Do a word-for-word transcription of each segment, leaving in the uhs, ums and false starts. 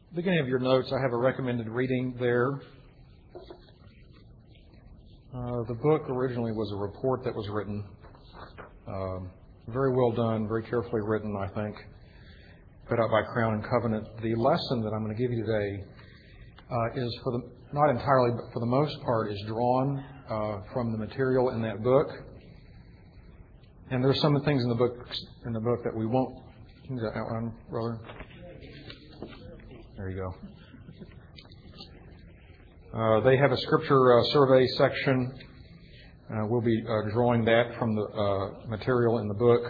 beginning of your notes, I have a recommended reading there. Uh, the book originally was a report that was written. Um, very well done, very carefully written, I think, put out by Crown and Covenant. The lesson that I'm going to give you today uh, is, for the not entirely, but for the most part, is drawn uh, from the material in that book. And there's some things in the book in the book that we won't. Can you outline, brother? There you go. Uh, they have a scripture uh, survey section. Uh, we'll be uh, drawing that from the uh, material in the book.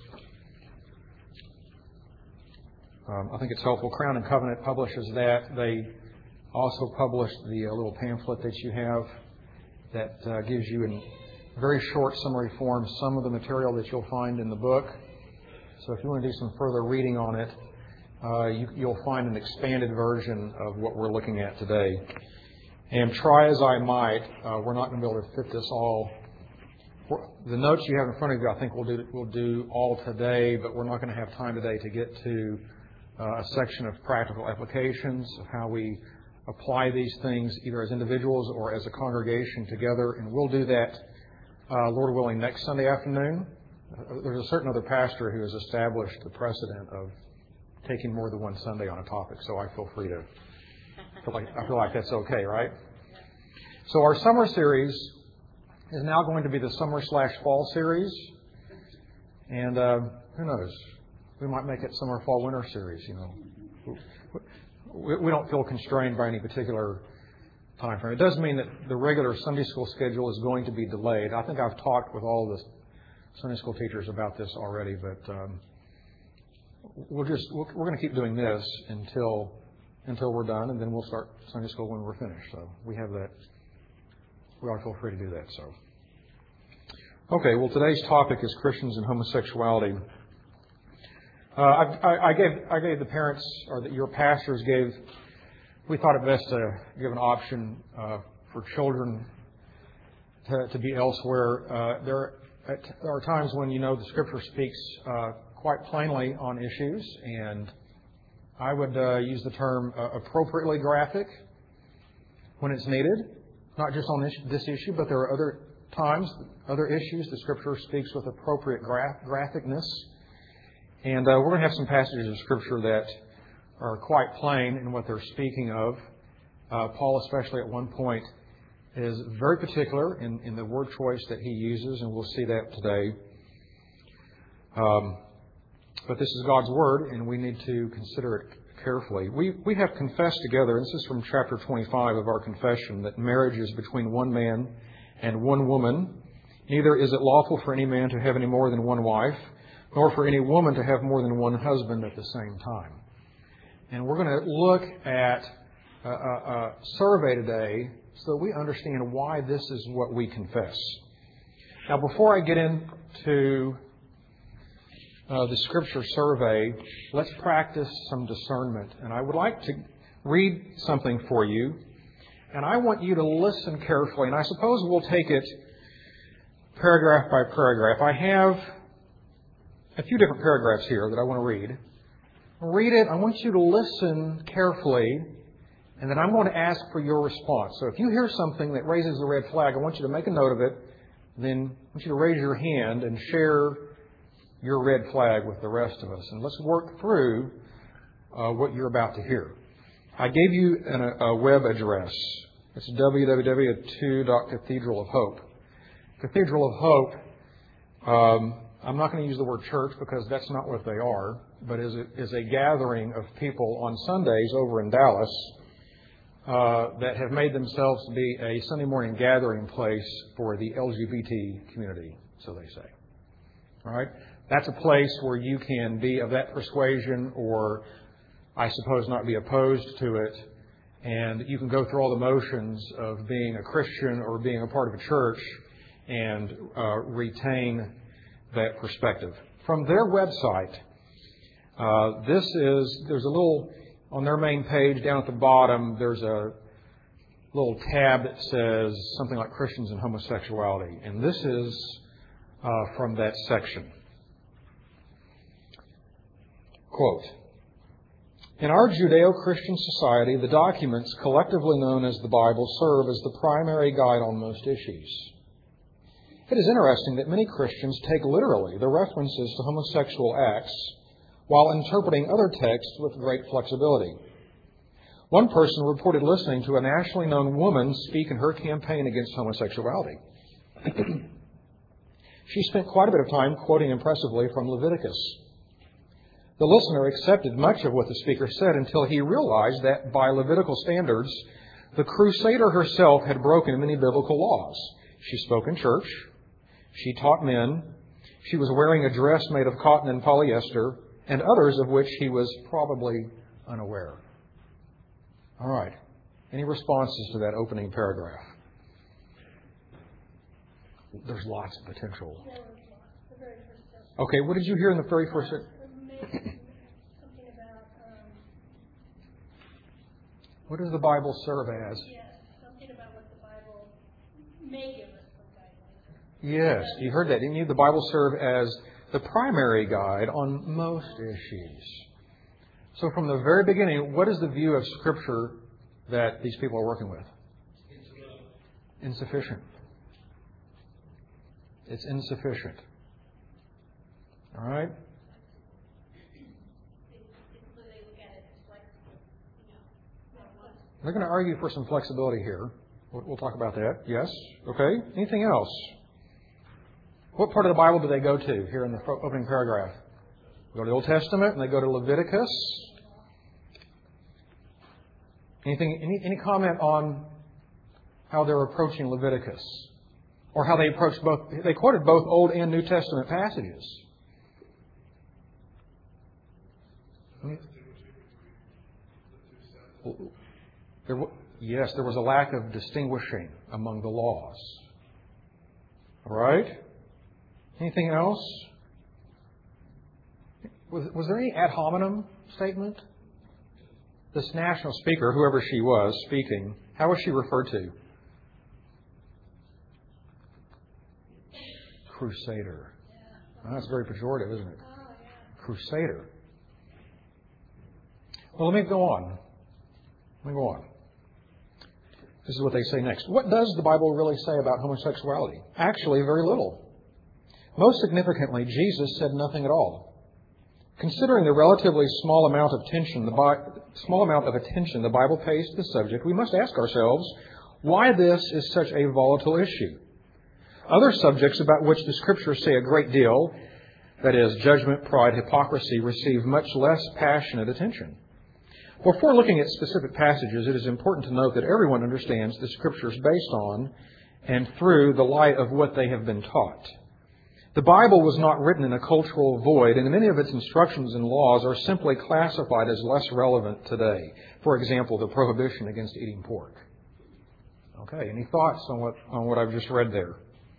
Um, I think it's helpful. Crown and Covenant publishes that. They also publish the uh, little pamphlet that you have that uh, gives you in very short summary form some of the material that you'll find in the book. So if you want to do some further reading on it, uh, you, you'll find an expanded version of what we're looking at today. And try as I might, uh, we're not going to be able to fit this all. The notes you have in front of you, I think we'll do we'll do all today, but we're not going to have time today to get to uh, a section of practical applications of how we apply these things either as individuals or as a congregation together. And we'll do that, uh, Lord willing, next Sunday afternoon. Uh, there's a certain other pastor who has established the precedent of taking more than one Sunday on a topic, so I feel free to. I feel like, I feel like that's okay, right? So our summer series is now going to be the summer slash fall series. And uh, who knows? We might make it summer, fall, winter series, you know. We, we don't feel constrained by any particular time frame. It does mean that the regular Sunday school schedule is going to be delayed. I think I've talked with all the Sunday school teachers about this already, but um, we'll just, we're, we're going to keep doing this until... until we're done, and then we'll start Sunday school when we're finished. So we have that. We ought to feel free to do that. So, okay. Well, today's topic is Christians and homosexuality. Uh, I, I, I gave I gave the parents, or that your pastors gave. We thought it best to give an option uh, for children to, to be elsewhere. Uh, there, there are times when you know the Scripture speaks uh, quite plainly on issues, and I would uh, use the term uh, appropriately graphic when it's needed, not just on this, this issue, but there are other times, other issues, the Scripture speaks with appropriate gra- graphicness. And uh, we're going to have some passages of Scripture that are quite plain in what they're speaking of. Uh, Paul, especially at one point, is very particular in, in the word choice that he uses, and we'll see that today. Um, But this is God's Word, and we need to consider it carefully. We we have confessed together, and this is from chapter twenty-five of our confession, that marriage is between one man and one woman. Neither is it lawful for any man to have any more than one wife, nor for any woman to have more than one husband at the same time. And we're going to look at a, a, a survey today so that we understand why this is what we confess. Now, before I get into Uh, the Scripture survey, let's practice some discernment. And I would like to read something for you. And I want you to listen carefully. And I suppose we'll take it paragraph by paragraph. I have a few different paragraphs here that I want to read. I'll read it. I want you to listen carefully. And then I'm going to ask for your response. So if you hear something that raises a red flag, I want you to make a note of it. Then I want you to raise your hand and share your red flag with the rest of us. And let's work through uh, what you're about to hear. I gave you an, a web address. It's w w w dot two dot cathedral of hope. Cathedral of Hope, um, I'm not going to use the word church because that's not what they are, but is a, is a gathering of people on Sundays over in Dallas uh, that have made themselves to be a Sunday morning gathering place for the L G B T community, so they say. All right? That's a place where you can be of that persuasion or, I suppose, not be opposed to it. And you can go through all the motions of being a Christian or being a part of a church and uh, retain that perspective. From their website, uh, this is, there's a little, on their main page down at the bottom, there's a little tab that says something like Christians and homosexuality. And this is uh, from that section. Quote, In our Judeo-Christian society, the documents collectively known as the Bible serve as the primary guide on most issues. It is interesting that many Christians take literally the references to homosexual acts while interpreting other texts with great flexibility. One person reported listening to a nationally known woman speak in her campaign against homosexuality. She spent quite a bit of time quoting impressively from Leviticus. The listener accepted much of what the speaker said until he realized that by Levitical standards, the crusader herself had broken many biblical laws. She spoke in church. She taught men. She was wearing a dress made of cotton and polyester, and others of which he was probably unaware. All right. Any responses to that opening paragraph? There's lots of potential. Okay, what did you hear in the very first? Something about um, what does the Bible serve as? yes, something about what the Bible may give us some guidance. Yes, you heard that, didn't you? The Bible serve as the primary guide on most issues. So from the very beginning, what is the view of Scripture that these people are working with? Insufficient. It's insufficient. All right? They're going to argue for some flexibility here. We'll, we'll talk about that. Yes? Okay. Anything else? What part of the Bible do they go to here in the opening paragraph? They go to the Old Testament and they go to Leviticus. Anything? Any, any comment on how they're approaching Leviticus? Or how they approached both? They quoted both Old and New Testament passages. There, yes, there was a lack of distinguishing among the laws. All right? Anything else? Was, was there any ad hominem statement? This national speaker, whoever she was speaking, how was she referred to? Crusader. Well, that's very pejorative, isn't it? Crusader. Well, let me go on. Let me go on. This is what they say next. What does the Bible really say about homosexuality? Actually, very little. Most significantly, Jesus said nothing at all. Considering the relatively small amount of attention the Bi- small amount of attention the Bible pays to the subject, we must ask ourselves why this is such a volatile issue. Other subjects about which the Scriptures say a great deal, that is, judgment, pride, hypocrisy, receive much less passionate attention. Before looking at specific passages, it is important to note that everyone understands the Scriptures based on and through the light of what they have been taught. The Bible was not written in a cultural void, and many of its instructions and laws are simply classified as less relevant today. For example, the prohibition against eating pork. Okay, any thoughts on what on what I've just read there?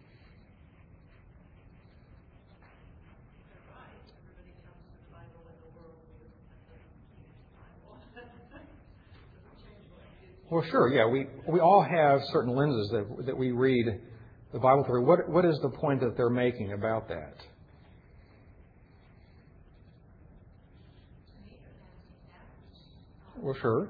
Well, sure, yeah. We we all have certain lenses that that we read the Bible through. What what is the point that they're making about that? Well, sure.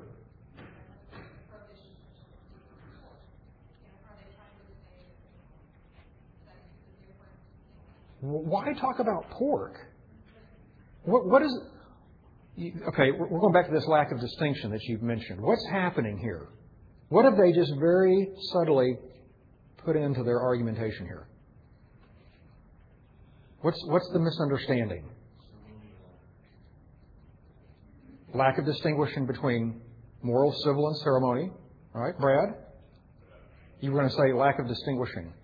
Why talk about pork? What what is? Okay, we're going back to this lack of distinction that you've mentioned. What's happening here? What have they just very subtly put into their argumentation here? What's what's the misunderstanding? Lack of distinguishing between moral, civil, and ceremony. All right, Brad? You were going to say lack of distinguishing.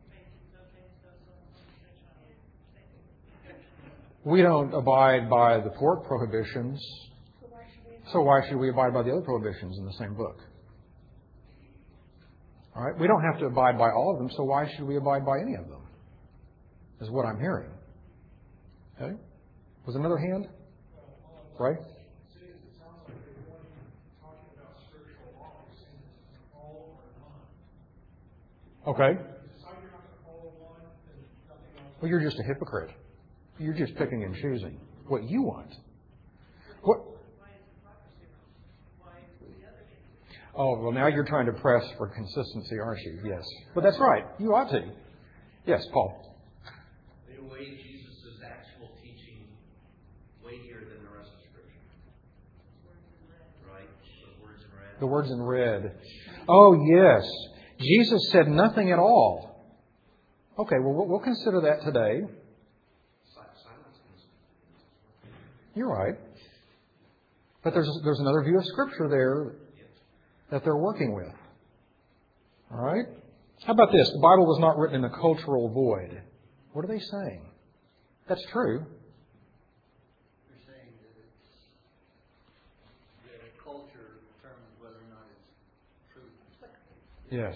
We don't abide by the pork prohibitions, so why should we abide by the other prohibitions in the same book? All right, we don't have to abide by all of them, so why should we abide by any of them? Is what I'm hearing. Okay? Was another hand? Right? Okay. Well, you're just a hypocrite. You're just picking and choosing what you want. What? Oh, well, now you're trying to press for consistency, aren't you? Yes. But that's right. You ought to. Yes, Paul. In a way, Jesus' actual teaching weightier than the rest of Scripture. Right? The words in red. The words in red. Oh, yes. Jesus said nothing at all. Okay, well, we'll consider that today. You're right. But there's there's another view of Scripture there that they're working with. All right? How about this? The Bible was not written in a cultural void. What are they saying? That's true. They're saying that it's, the culture determines whether or not it's true. Yes.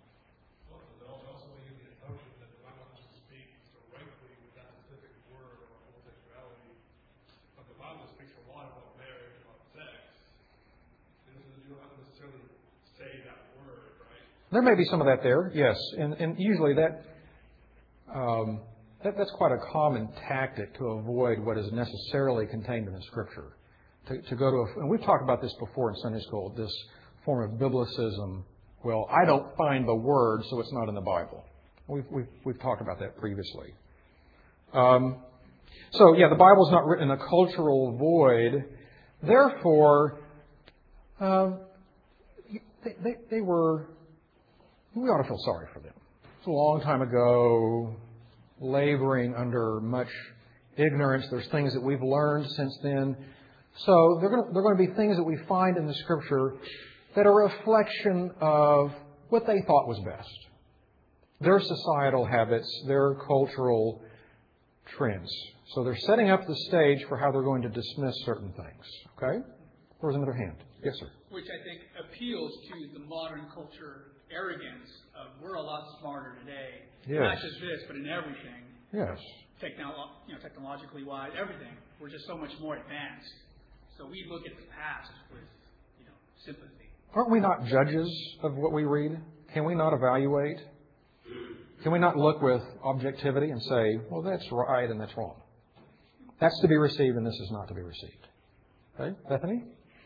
There may be some of that there, yes, and, and usually that, um, that that's quite a common tactic to avoid what is necessarily contained in the Scripture. To, to go to, a, and we've talked about this before in Sunday school, this form of biblicism. Well, I don't find the word, so it's not in the Bible. We've we've, we've talked about that previously. Um, so yeah, the Bible is not written in a cultural void. Therefore, uh, they, they, they were. We ought to feel sorry for them. It's a long time ago, laboring under much ignorance. There's things that we've learned since then. So there are going to, there are going to be things that we find in the Scripture that are a reflection of what they thought was best. Their societal habits, their cultural trends. So they're setting up the stage for how they're going to dismiss certain things. Okay? There was another hand. Yes, sir. Which I think appeals to the modern culture arrogance of we're a lot smarter today. Yes. Not just this, but in everything. Yes. Technolo- you know, technologically wise, everything. We're just so much more advanced. So we look at the past with, you know, sympathy. Aren't we not judges of what we read? Can we not evaluate? Can we not look with objectivity and say, well, that's right and that's wrong? That's to be received and this is not to be received. Okay, Bethany?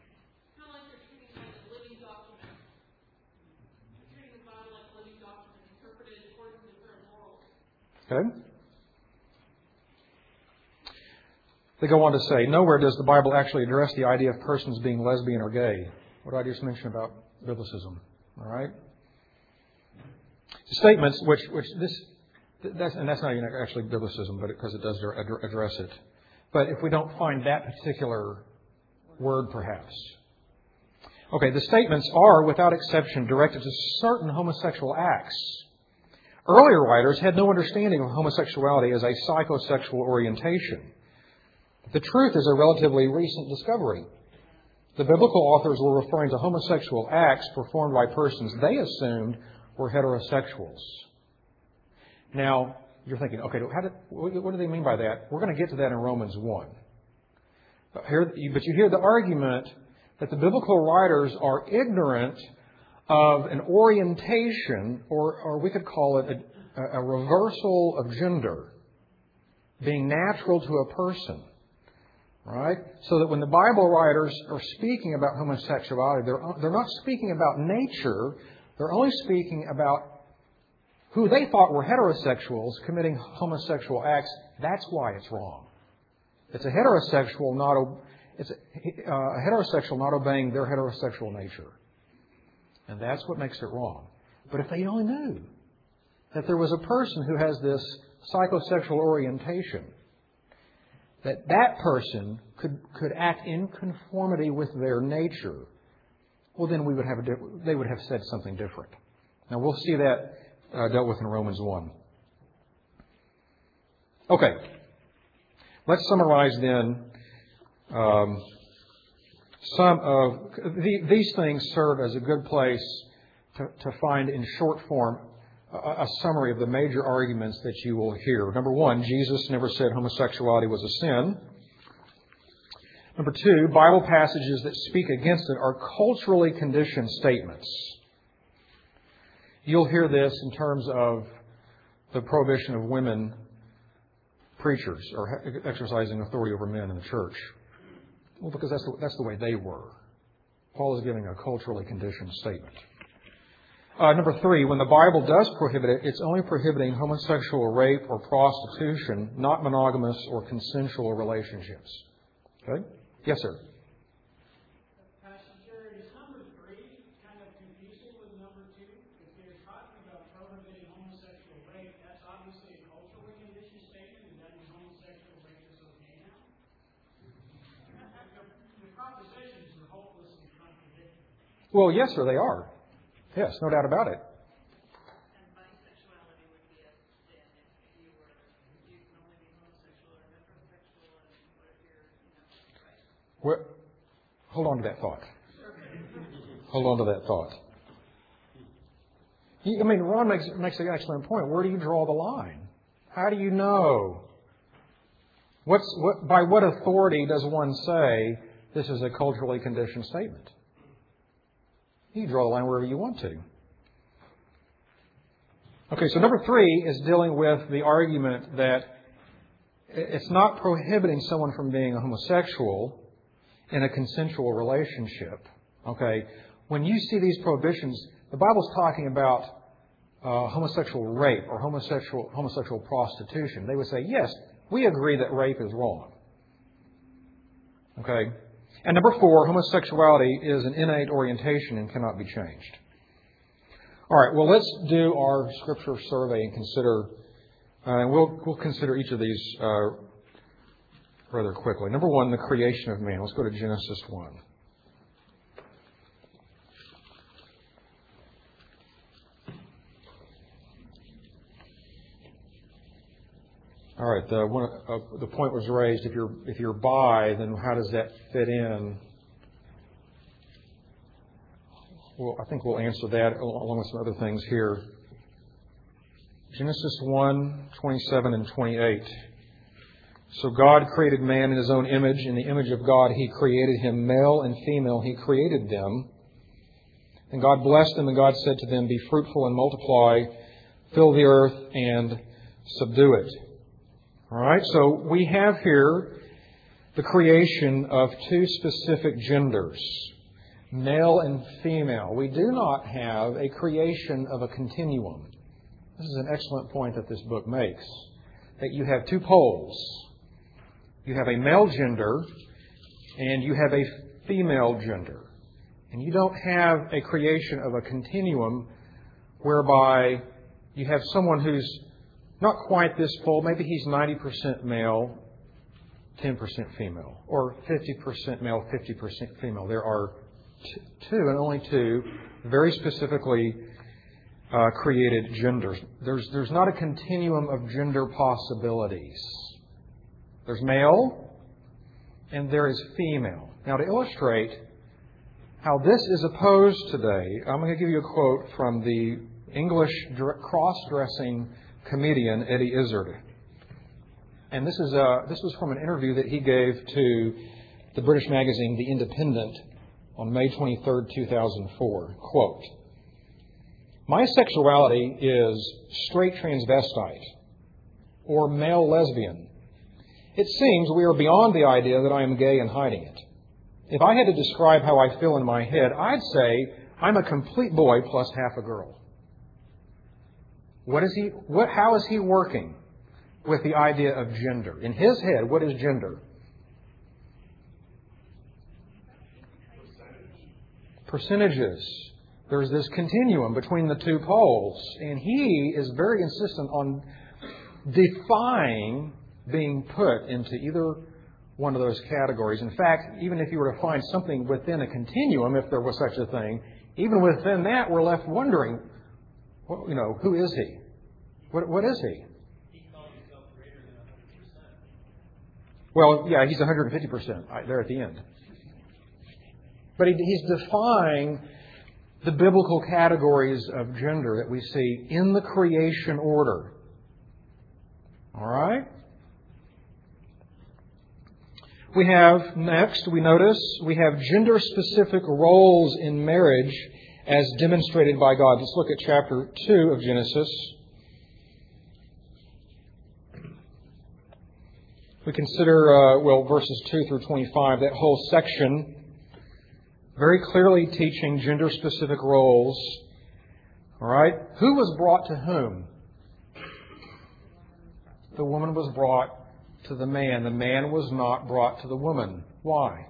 Okay. They go on to say, nowhere does the Bible actually address the idea of persons being lesbian or gay. What did I just mention about biblicism? All right. Statements which which this that's and that's not even actually biblicism, but because it does address it. But if we don't find that particular word, perhaps. Okay, the statements are, without exception, directed to certain homosexual acts. Earlier writers had no understanding of homosexuality as a psychosexual orientation. The truth is a relatively recent discovery. The biblical authors were referring to homosexual acts performed by persons they assumed were heterosexuals. Now, you're thinking, okay, how did, what do they mean by that? We're going to get to that in Romans one. But, here, but you hear the argument that the biblical writers are ignorant of an orientation, or, or we could call it a, a reversal of gender, being natural to a person. Right? So that when the Bible writers are speaking about homosexuality, they're, they're not speaking about nature, they're only speaking about who they thought were heterosexuals committing homosexual acts. That's why it's wrong. It's a heterosexual not, it's a, uh, a heterosexual not obeying their heterosexual nature. And that's what makes it wrong. But if they only knew that there was a person who has this psychosexual orientation, that that person could, could act in conformity with their nature, well, then we would have a, they would have said something different. Now, we'll see that uh, dealt with in Romans one. Okay. Let's summarize then um, some of the, these things serve as a good place to, to find in short form a, a summary of the major arguments that you will hear. Number one, Jesus never said homosexuality was a sin. Number two, Bible passages that speak against it are culturally conditioned statements. You'll hear this in terms of the prohibition of women preachers or exercising authority over men in the church. Well, because that's the, that's the way they were. Paul is giving a culturally conditioned statement. Uh, number three, when the Bible does prohibit it, it's only prohibiting homosexual rape or prostitution, not monogamous or consensual relationships. Okay? Yes, sir. Pastor, is number three kind of confusing with number two? If they're talking about prohibiting homosexual rape, that's obviously a culturally conditioned statement, and that means homosexual rape is okay now? The propositions are hopelessly contradictory. Well, yes, sir, they are. Yes, no doubt about it. And bisexuality would be a sin if you were, you can only be homosexual or heterosexual, and what if you're, you know, right? Well, hold on to that thought. Hold on to that thought. I mean, Ron makes, makes an excellent point. Where do you draw the line? How do you know? What's, what, by what authority does one say this is a culturally conditioned statement? You draw the line wherever you want to. Okay, so number three is dealing with the argument that it's not prohibiting someone from being a homosexual in a consensual relationship. Okay, when you see these prohibitions, the Bible's talking about uh, homosexual rape or homosexual homosexual prostitution. They would say, yes, we agree that rape is wrong. Okay. And number four, homosexuality is an innate orientation and cannot be changed. All right, well, let's do our scripture survey and consider, uh, and we'll, we'll consider each of these uh, rather quickly. Number one, the creation of man. Let's go to Genesis one. All right, the, one, uh, the point was raised, if you're, if you're bi, then how does that fit in? Well, I think we'll answer that along with some other things here. Genesis one, twenty-seven and twenty-eight. So God created man in His own image. In the image of God He created him, male and female He created them. And God blessed them, and God said to them, be fruitful and multiply, fill the earth and subdue it. All right, so we have here the creation of two specific genders, male and female. We do not have a creation of a continuum. This is an excellent point that this book makes, that you have two poles. You have a male gender and you have a female gender. And you don't have a creation of a continuum whereby you have someone who's not quite this full. Maybe he's ninety percent male, ten percent female, or fifty percent male, fifty percent female. There are t- two and only two very specifically uh, created genders. There's, there's not a continuum of gender possibilities. There's male and there is female. Now, to illustrate how this is opposed today, I'm going to give you a quote from the English cross-dressing comedian Eddie Izzard. And this is a, this was from an interview that he gave to the British magazine The Independent on May twenty-third, two thousand four. Quote, my sexuality is straight transvestite or male lesbian. It seems we are beyond the idea that I am gay and hiding it. If I had to describe how I feel in my head, I'd say I'm a complete boy plus half a girl. What is he? What? How is he working with the idea of gender? In his head, what is gender? Percentages. There's this continuum between the two poles, and he is very insistent on defying being put into either one of those categories. In fact, even if you were to find something within a continuum, if there was such a thing, even within that, we're left wondering, well, you know, who is he? What, what is he? He called himself greater than one hundred percent. Well, yeah, he's one hundred fifty percent there at the end. But he, he's defying the biblical categories of gender that we see in the creation order. All right? We have, next, we notice, we have gender-specific roles in marriage as demonstrated by God. Let's look at chapter two of Genesis. We consider, uh, well, verses two through twenty-five, that whole section very clearly teaching gender-specific roles. All right? Who was brought to whom? The woman was brought to the man. The man was not brought to the woman. Why?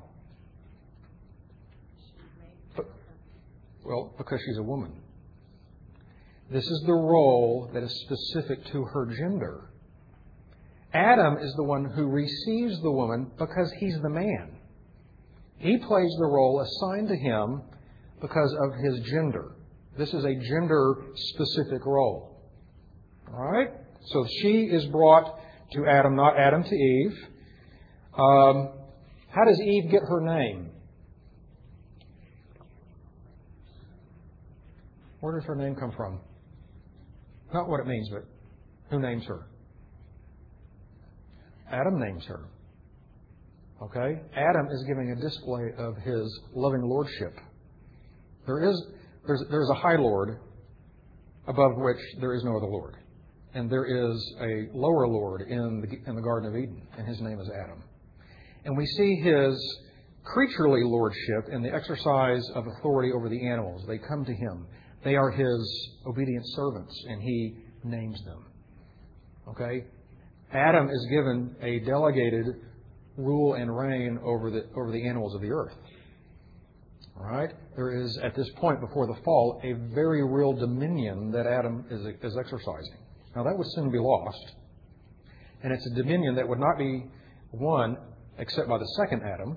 Well, because she's a woman. This is the role that is specific to her gender. Adam is the one who receives the woman because he's the man. He plays the role assigned to him because of his gender. This is a gender-specific role. All right? So she is brought to Adam, not Adam to Eve. Um, how does Eve get her name? Where does her name come from? Not what it means, but who names her? Adam names her. Okay? Adam is giving a display of his loving lordship. There is there's there's a high Lord above which there is no other Lord. And there is a lower Lord in the in the Garden of Eden, and his name is Adam. And we see his creaturely lordship in the exercise of authority over the animals. They come to him. They are his obedient servants, and he names them. Okay? Adam is given a delegated rule and reign over the over the animals of the earth. All right? There is, at this point before the fall, a very real dominion that Adam is, is exercising. Now, that would soon be lost. And it's a dominion that would not be won except by the second Adam.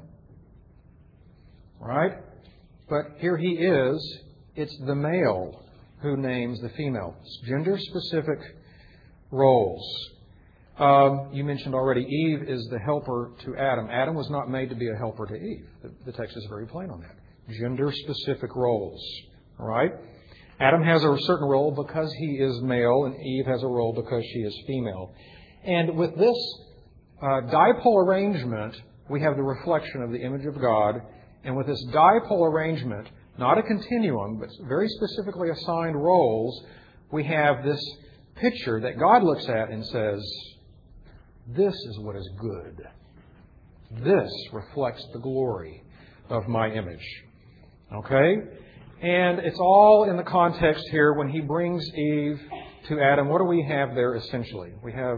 All right? But here he is. It's the male who names the female. It's gender-specific roles. Um, you mentioned already, Eve is the helper to Adam. Adam was not made to be a helper to Eve. The, the text is very plain on that. Gender-specific roles. All right? Adam has a certain role because he is male, and Eve has a role because she is female. And with this uh, dipole arrangement, we have the reflection of the image of God. And with this dipole arrangement, not a continuum, but very specifically assigned roles, we have this picture that God looks at and says, this is what is good. This reflects the glory of my image. Okay? And it's all in the context here when he brings Eve to Adam. What do we have there essentially? We have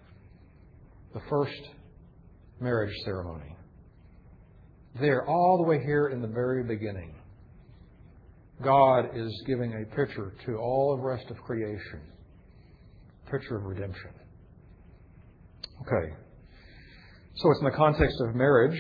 the first marriage ceremony. There, all the way here in the very beginning. God is giving a picture to all of the rest of creation. A picture of redemption. Okay. So it's in the context of marriage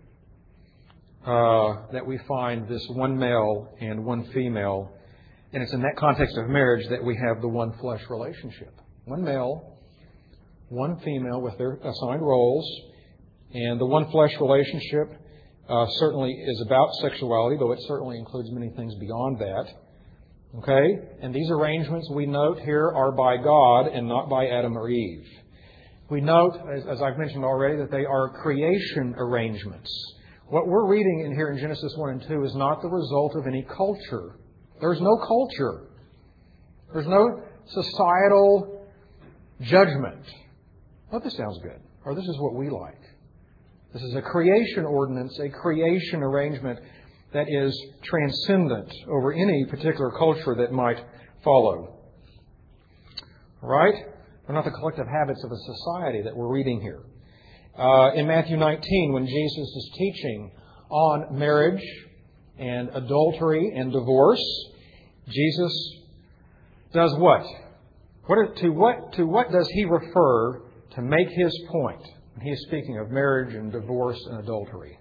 uh, that we find this one male and one female. And it's in that context of marriage that we have the one flesh relationship. One male, one female with their assigned roles. And the one flesh relationship Uh, certainly is about sexuality, though it certainly includes many things beyond that. Okay? And these arrangements we note here are by God and not by Adam or Eve. We note, as, as I've mentioned already, that they are creation arrangements. What we're reading in here in Genesis one and two is not the result of any culture. There's no culture. There's no societal judgment. Oh, this sounds good. Or this is what we like. This is a creation ordinance, a creation arrangement that is transcendent over any particular culture that might follow. Right? They're not the collective habits of a society that we're reading here. Uh, in Matthew nineteen, when Jesus is teaching on marriage and adultery and divorce, Jesus does what? What to what to what does he refer to make his point? He is speaking of marriage and divorce and adultery.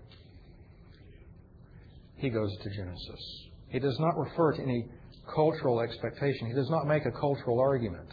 He goes to Genesis. He does not refer to any cultural expectation. He does not make a cultural argument.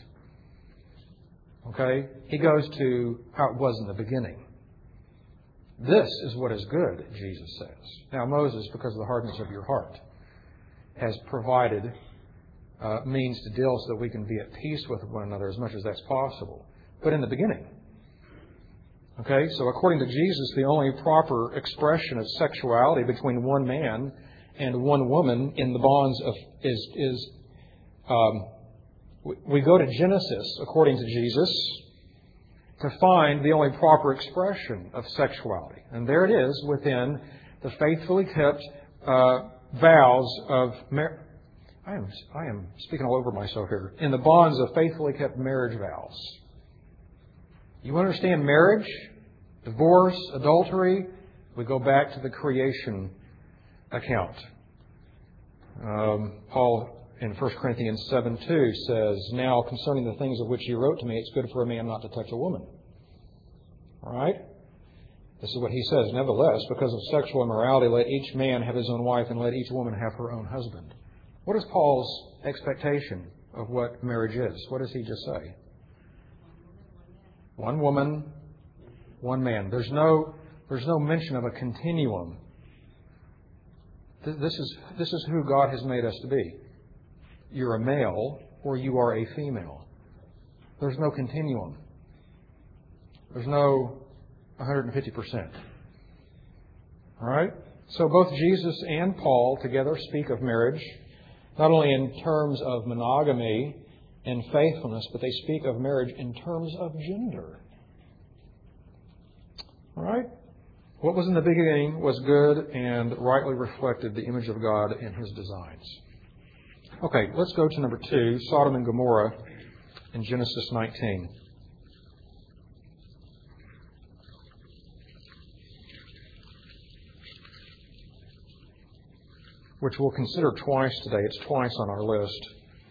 Okay? He goes to how it was in the beginning. This is what is good, Jesus says. Now, Moses, because of the hardness of your heart, has provided uh, means to deal so that we can be at peace with one another as much as that's possible. But in the beginning, okay, so according to Jesus, the only proper expression of sexuality between one man and one woman in the bonds of is is um, we go to Genesis, according to Jesus, to find the only proper expression of sexuality, and there it is within the faithfully kept uh, vows of mar- I am I am speaking all over myself here. In the bonds of faithfully kept marriage vows. You understand marriage, divorce, adultery? We go back to the creation account. Um, Paul in First Corinthians seven two says, "Now concerning the things of which you wrote to me, it's good for a man not to touch a woman." All right? This is what he says. "Nevertheless, because of sexual immorality, let each man have his own wife, and let each woman have her own husband." What is Paul's expectation of what marriage is? What does he just say? One woman, one man. There's no, there's no mention of a continuum. This is, this is who God has made us to be. You're a male or you are a female. There's no continuum. There's no one hundred fifty percent. All right? So both Jesus and Paul together speak of marriage, not only in terms of monogamy and faithfulness, but they speak of marriage in terms of gender. All right? What was in the beginning was good and rightly reflected the image of God in His designs. Okay, let's go to number two, Sodom and Gomorrah in Genesis nineteen. Which we'll consider twice today. It's twice on our list.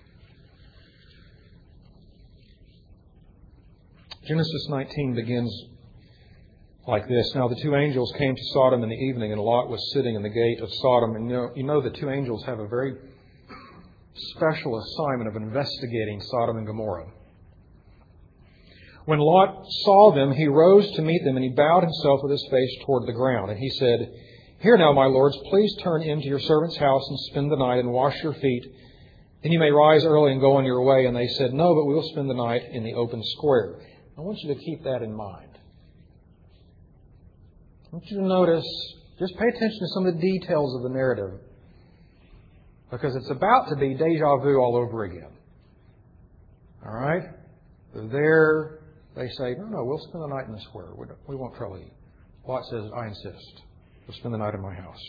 Genesis nineteen begins like this. "Now the two angels came to Sodom in the evening, and Lot was sitting in the gate of Sodom." And you know, you know the two angels have a very special assignment of investigating Sodom and Gomorrah. "When Lot saw them, he rose to meet them, and he bowed himself with his face toward the ground. And he said, 'Here now, my lords, please turn into your servant's house and spend the night and wash your feet. Then you may rise early and go on your way.' And they said, 'No, but we will spend the night in the open square.'" I want you to keep that in mind. I want you to notice, just pay attention to some of the details of the narrative, because it's about to be deja vu all over again. All right? They're there. They say, "No, no, we'll spend the night in the square. We, don't, we won't trouble you." Lot says, "I insist. We'll spend the night in my house."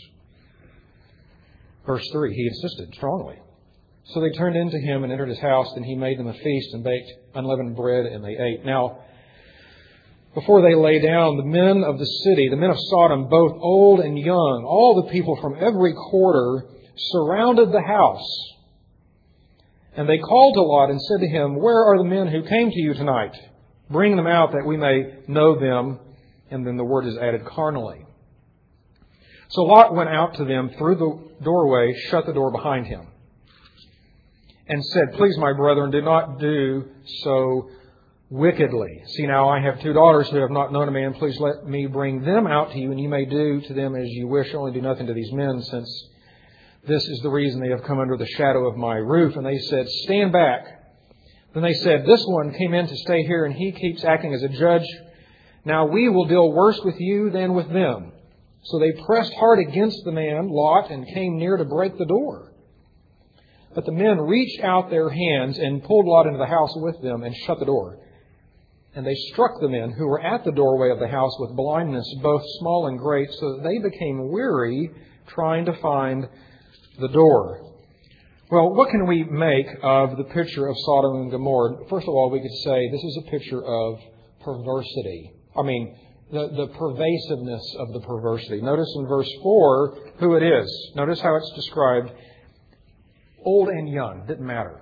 Verse three, he insisted strongly. "So they turned into him and entered his house, and he made them a feast and baked unleavened bread, and they ate. Now, before they lay down, the men of the city, the men of Sodom, both old and young, all the people from every quarter, surrounded the house. And they called to Lot and said to him, 'Where are the men who came to you tonight? Bring them out that we may know them.' And then the word is added, carnally. So Lot went out to them through the doorway, shut the door behind him, and said, 'Please, my brethren, do not do so wickedly. See, now I have two daughters who have not known a man. Please let me bring them out to you, and you may do to them as you wish. Only do nothing to these men, since this is the reason they have come under the shadow of my roof.' And they said, 'Stand back.' Then they said, 'This one came in to stay here, and he keeps acting as a judge. Now we will deal worse with you than with them.' So they pressed hard against the man, Lot, and came near to break the door. But the men reached out their hands and pulled Lot into the house with them and shut the door. And they struck the men who were at the doorway of the house with blindness, both small and great, so that they became weary trying to find the door." Well, what can we make of the picture of Sodom and Gomorrah? First of all, we could say this is a picture of perversity. I mean, the, the pervasiveness of the perversity. Notice in verse four who it is. Notice how it's described. Old and young. Didn't matter.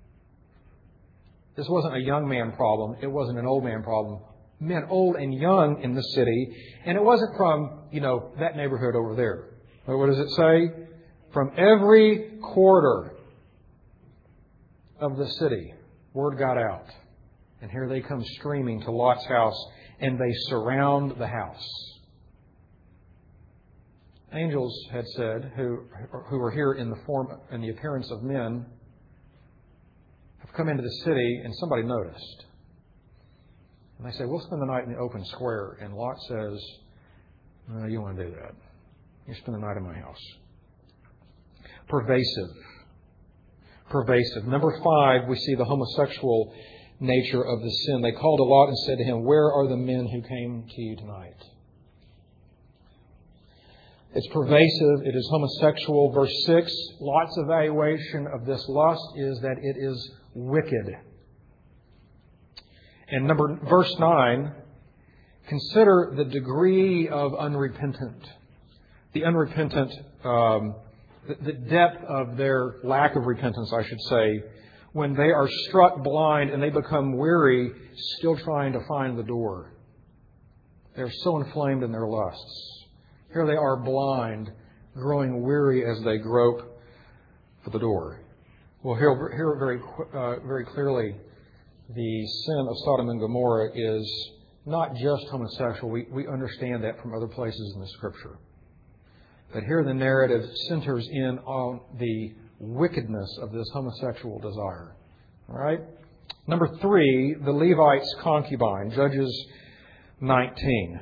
This wasn't a young man problem. It wasn't an old man problem. Men old and young in the city. And it wasn't from, you know, that neighborhood over there. But what does it say? From every quarter of the city, word got out. And here they come streaming to Lot's house, and they surround the house. Angels had said, who who were here in the form and the appearance of men, have come into the city, and somebody noticed. And they say, "We'll spend the night in the open square." And Lot says, "No, you want to do that. You spend the night in my house." Pervasive. Pervasive. Number five, we see the homosexual nature of the sin. They called to Lot and said to him, "Where are the men who came to you tonight?" It's pervasive. It is homosexual. Verse six, Lot's evaluation of this lust is that it is wicked. And number verse nine, consider the degree of unrepentant. The unrepentant, um, the, the depth of their lack of repentance, I should say, when they are struck blind and they become weary, still trying to find the door. They're so inflamed in their lusts. Here they are blind, growing weary as they grope for the door. Well, here, here very, uh, very clearly, the sin of Sodom and Gomorrah is not just homosexual. We, we understand that from other places in the Scripture. But here the narrative centers in on the wickedness of this homosexual desire. All right? Number three, the Levite's concubine, Judges nineteen.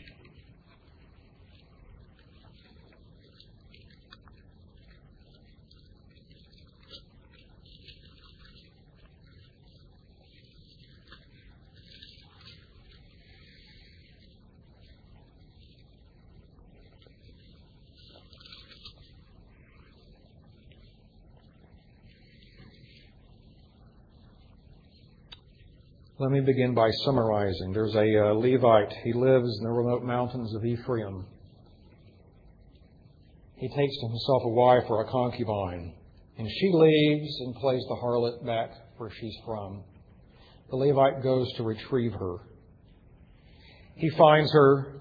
Let me begin by summarizing. There's a uh, Levite. He lives in the remote mountains of Ephraim. He takes to himself a wife or a concubine, and she leaves and plays the harlot back where she's from. The Levite goes to retrieve her. He finds her.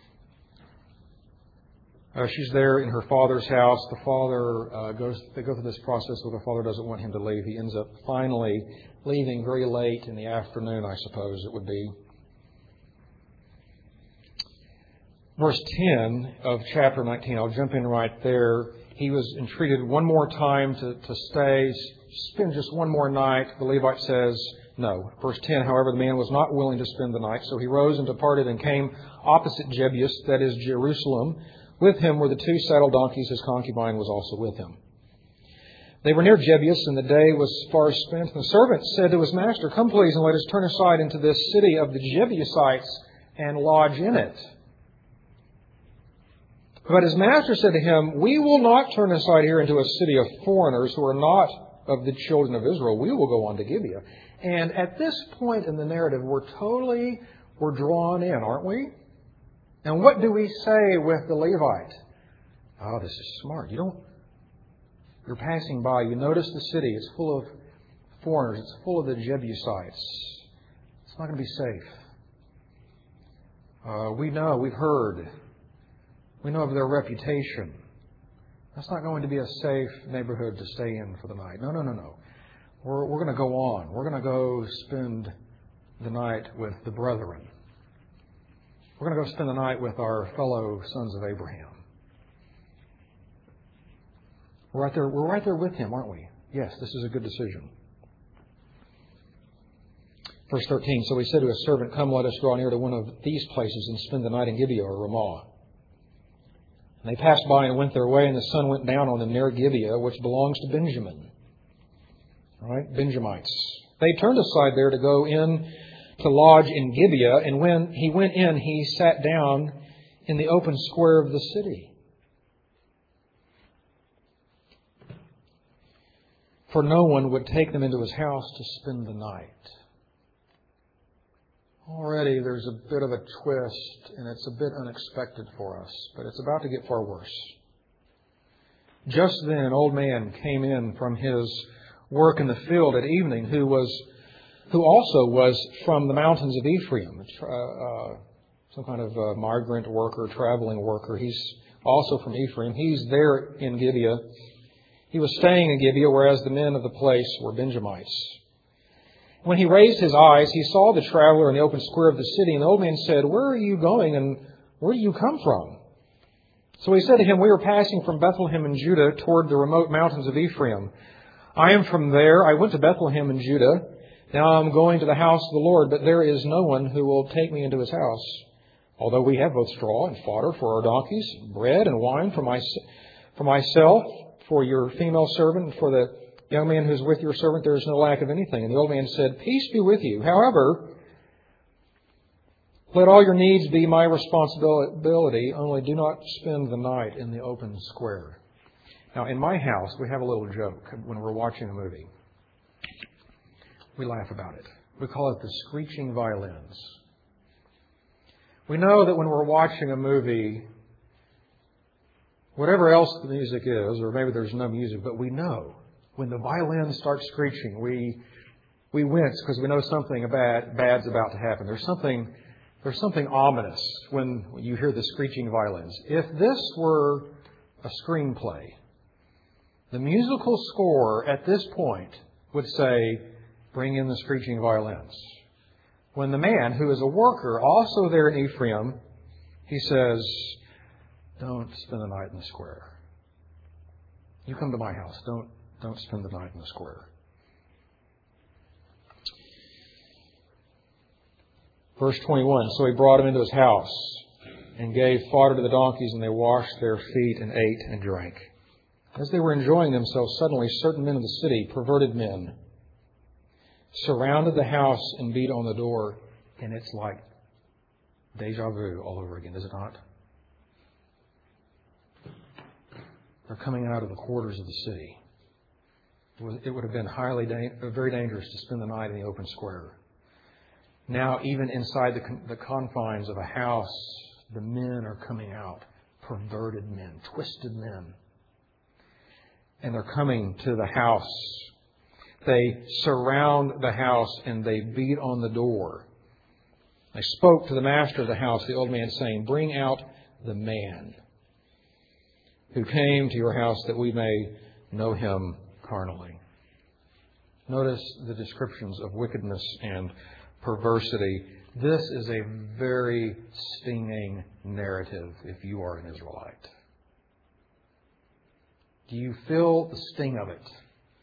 Uh, she's there in her father's house. The father uh, goes. They go through this process where the father doesn't want him to leave. He ends up finally leaving very late in the afternoon, I suppose it would be. Verse ten of chapter nineteen, I'll jump in right there. He was entreated one more time to, to stay, spend just one more night. The Levite says no. Verse ten, however, the man was not willing to spend the night, so he rose and departed and came opposite Jebuus, that is Jerusalem. With him were the two saddled donkeys. His concubine was also with him. They were near Jebuus, and the day was far spent. And the servant said to his master, "Come, please, and let us turn aside into this city of the Jebusites and lodge in it." But his master said to him, "We will not turn aside here into a city of foreigners who are not of the children of Israel. We will go on to Gibeah." And at this point in the narrative, we're totally, we're drawn in, aren't we? And what do we say with the Levite? Oh, this is smart. You don't, you're passing by. You notice the city. It's full of foreigners. It's full of the Jebusites. It's not going to be safe. Uh, we know, we've heard. We know of their reputation. That's not going to be a safe neighborhood to stay in for the night. No, no, no, no. We're, we're going to go on. We're going to go spend the night with the brethren. We're going to go spend the night with our fellow sons of Abraham. We're right there, we're right there with him, aren't we? Yes, this is a good decision. Verse thirteen, so he said to his servant, "Come, let us draw near to one of these places and spend the night in Gibeah or Ramah." And they passed by and went their way, and the sun went down on them near Gibeah, which belongs to Benjamin. All right, Benjamites. They turned aside there to go in to lodge in Gibeah, and when he went in, he sat down in the open square of the city. For no one would take them into his house to spend the night. Already there's a bit of a twist, and it's a bit unexpected for us, but it's about to get far worse. Just then an old man came in from his work in the field at evening, who was, who also was from the mountains of Ephraim, uh, uh, some kind of uh, migrant worker, traveling worker. He's also from Ephraim. He's there in Gibeah. He was staying in Gibeah, whereas the men of the place were Benjamites. When he raised his eyes, he saw the traveler in the open square of the city, and the old man said, "Where are you going, and where do you come from?" So he said to him, "We are passing from Bethlehem in Judah toward the remote mountains of Ephraim. I am from there. I went to Bethlehem in Judah. Now I'm going to the house of the Lord, but there is no one who will take me into his house. Although we have both straw and fodder for our donkeys, bread and wine for my for myself, for your female servant, and for the young man who's with your servant, there is no lack of anything." And the old man said, "Peace be with you. However, Let all your needs be my responsibility, only do not spend the night in the open square. Now, in my house, we have a little joke when we're watching a movie. We laugh about it. We call it the screeching violins. We know that when we're watching a movie, whatever else the music is, or maybe there's no music, but we know when the violin starts screeching, we we wince because we know something bad bad's about to happen. There's something there's something ominous when you hear the screeching violins. If this were a screenplay, the musical score at this point would say, "Bring in the screeching violins." When the man, who is a worker, also there in Ephraim, he says, "Don't spend the night in the square. You come to my house. Don't, don't spend the night in the square." Verse twenty-one, so he brought him into his house and gave fodder to the donkeys, and they washed their feet and ate and drank. As they were enjoying themselves, suddenly certain men of the city, perverted men, surrounded the house and beat on the door. And it's like deja vu all over again, is it not? They're coming out of the quarters of the city. It would have been highly, very dangerous to spend the night in the open square. Now, even inside the, the confines of a house, the men are coming out. Perverted men, twisted men. And they're coming to the house. They surround the house and they beat on the door. They spoke to the master of the house, the old man, saying, "Bring out the man who came to your house that we may know him carnally." Notice the descriptions of wickedness and perversity. This is a very stinging narrative if you are an Israelite. Do you feel the sting of it?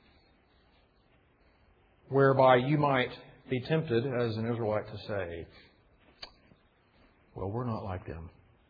Whereby you might be tempted as an Israelite to say, "Well, we're not like them."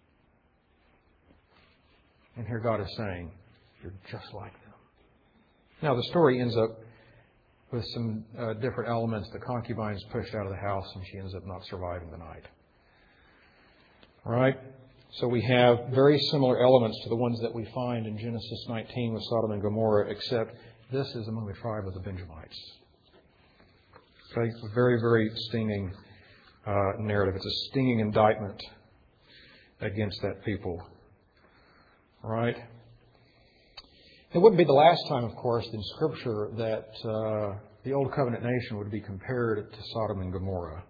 And here God is saying, "You're just like them." Now the story ends up with some uh, different elements. The concubine is pushed out of the house and she ends up not surviving the night. All right? So we have very similar elements to the ones that we find in Genesis nineteen with Sodom and Gomorrah, except this is among the tribe of the Benjamites. Okay? It's a very, very stinging uh, narrative. It's a stinging indictment against that people. All right? It wouldn't be the last time, of course, in Scripture that uh, the Old Covenant nation would be compared to Sodom and Gomorrah.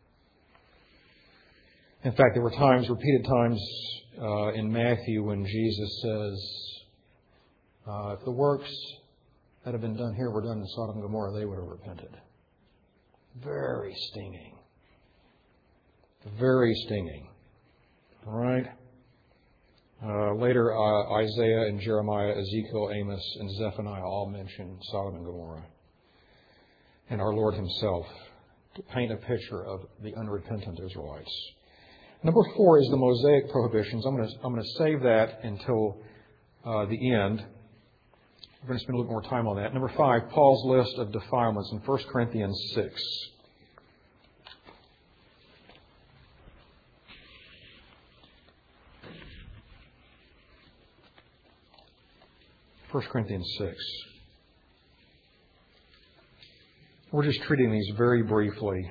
In fact, there were times, repeated times uh, in Matthew when Jesus says, uh, if the works that have been done here were done in Sodom and Gomorrah, they would have repented. Very stinging. Very stinging. All right? Uh, later, uh, Isaiah and Jeremiah, Ezekiel, Amos, and Zephaniah all mention Sodom and Gomorrah. And our Lord Himself to paint a picture of the unrepentant Israelites. Number four is the Mosaic prohibitions. I'm going to I'm going to save that until uh, the end. We're going to spend a little more time on that. Number five, Paul's list of defilements in First Corinthians six. First Corinthians six. We're just treating these very briefly.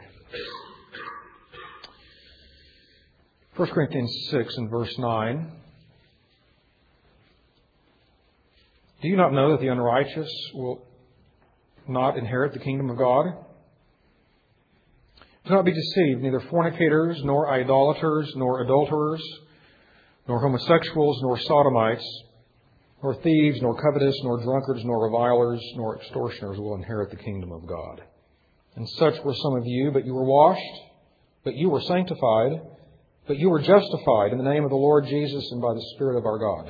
First Corinthians six and verse nine. Do you not know that the unrighteous will not inherit the kingdom of God? Do not be deceived, neither fornicators, nor idolaters, nor adulterers, nor homosexuals, nor sodomites, nor thieves, nor covetous, nor drunkards, nor revilers, nor extortioners will inherit the kingdom of God. And such were some of you, but you were washed, but you were sanctified, but you were justified in the name of the Lord Jesus and by the Spirit of our God.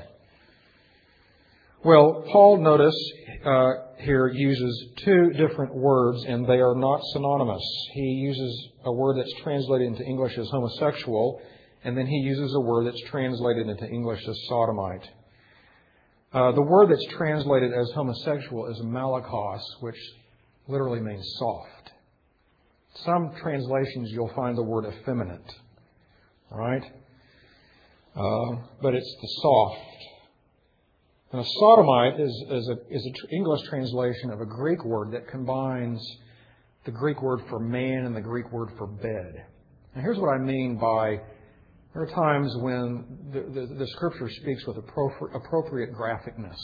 Well, Paul, notice, uh, here uses two different words, and they are not synonymous. He uses a word that's translated into English as homosexual, and then he uses a word that's translated into English as sodomite. Uh, the word that's translated as homosexual is malakos, which literally means soft. Some translations you'll find the word effeminate. All right? Uh, but it's the soft. And a sodomite is, is an is a tr- English translation of a Greek word that combines the Greek word for man and the Greek word for bed. Now here's what I mean by, there are times when the, the, the Scripture speaks with appro- appropriate graphicness.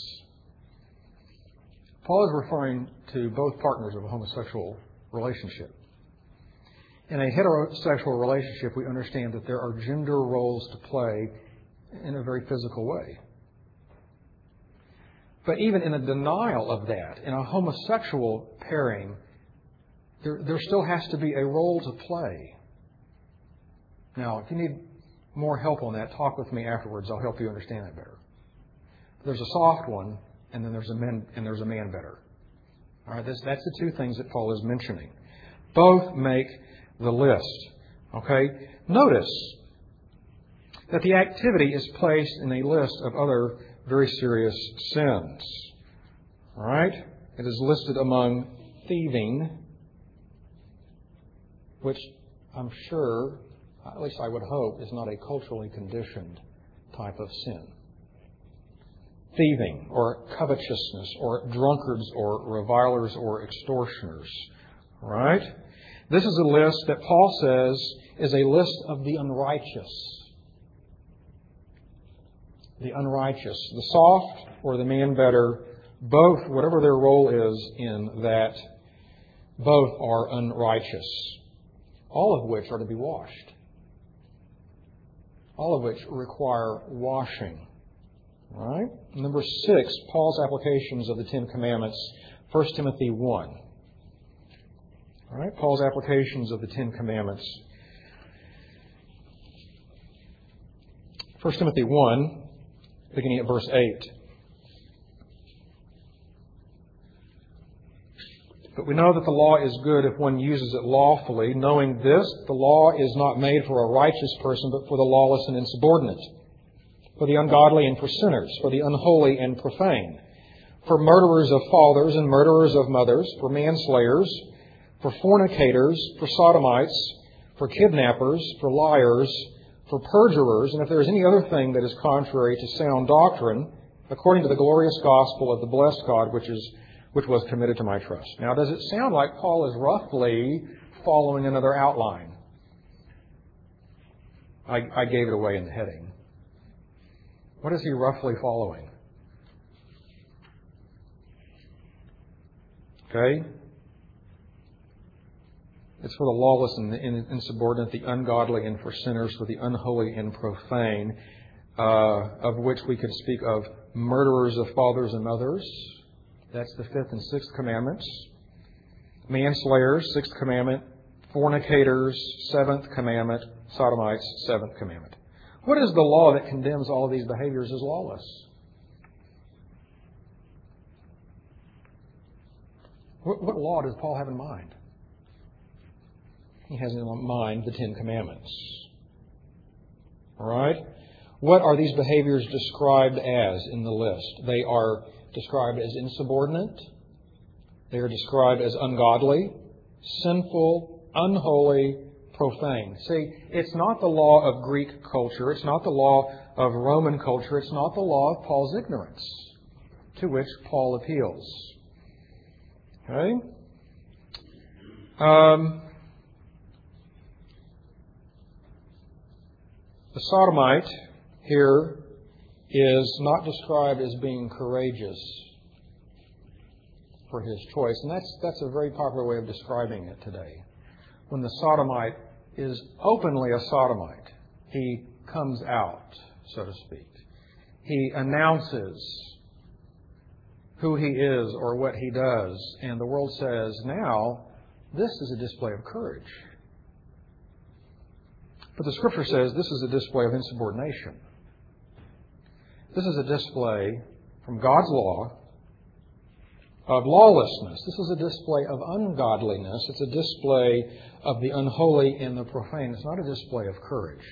Paul is referring to both partners of a homosexual relationship. In a heterosexual relationship, we understand that there are gender roles to play in a very physical way. But even in a denial of that, in a homosexual pairing, there, there still has to be a role to play. Now, if you need more help on that, talk with me afterwards. I'll help you understand that better. There's a soft one, and then there's a man, and there's a man better. All right, that's, that's the two things that Paul is mentioning. Both make the list. Okay? Notice that the activity is placed in a list of other very serious sins. All right? It is listed among thieving, which I'm sure, at least I would hope, is not a culturally conditioned type of sin. Thieving, or covetousness, or drunkards, or revilers, or extortioners. All right? This is a list that Paul says is a list of the unrighteous. The unrighteous. The soft or the man better, both, whatever their role is in that, both are unrighteous. All of which are to be washed. All of which require washing. All right? Number six, Paul's applications of the Ten Commandments. First Timothy one. All right? Paul's applications of the Ten Commandments. First Timothy one, beginning at verse eight. But we know that the law is good if one uses it lawfully. Knowing this, the law is not made for a righteous person, but for the lawless and insubordinate, for the ungodly and for sinners, for the unholy and profane, for murderers of fathers and murderers of mothers, for manslayers, for fornicators, for sodomites, for kidnappers, for liars, for perjurers, and if there is any other thing that is contrary to sound doctrine, according to the glorious gospel of the blessed God, which is which was committed to my trust. Now, does it sound like Paul is roughly following another outline? I, I gave it away in the heading. What is he roughly following? Okay? It's for the lawless and the insubordinate, the ungodly and for sinners, for the unholy and profane, uh, of which we could speak of murderers of fathers and mothers. That's the fifth and sixth commandments. Manslayers, sixth commandment. Fornicators, seventh commandment. Sodomites, seventh commandment. What is the law that condemns all of these behaviors as lawless? What, what law does Paul have in mind? He has in mind the Ten Commandments. All right? What are these behaviors described as in the list? They are described as insubordinate. They are described as ungodly, sinful, unholy, profane. See, it's not the law of Greek culture. It's not the law of Roman culture. It's not the law of Paul's ignorance, to which Paul appeals. Okay? Um, the sodomite here is not described as being courageous for his choice. And that's that's a very popular way of describing it today. When the sodomite is openly a sodomite, he comes out, so to speak. He announces who he is or what he does. And the world says, now, this is a display of courage. But the Scripture says this is a display of insubordination. This is a display from God's law of lawlessness. This is a display of ungodliness. It's a display of the unholy and the profane. It's not a display of courage.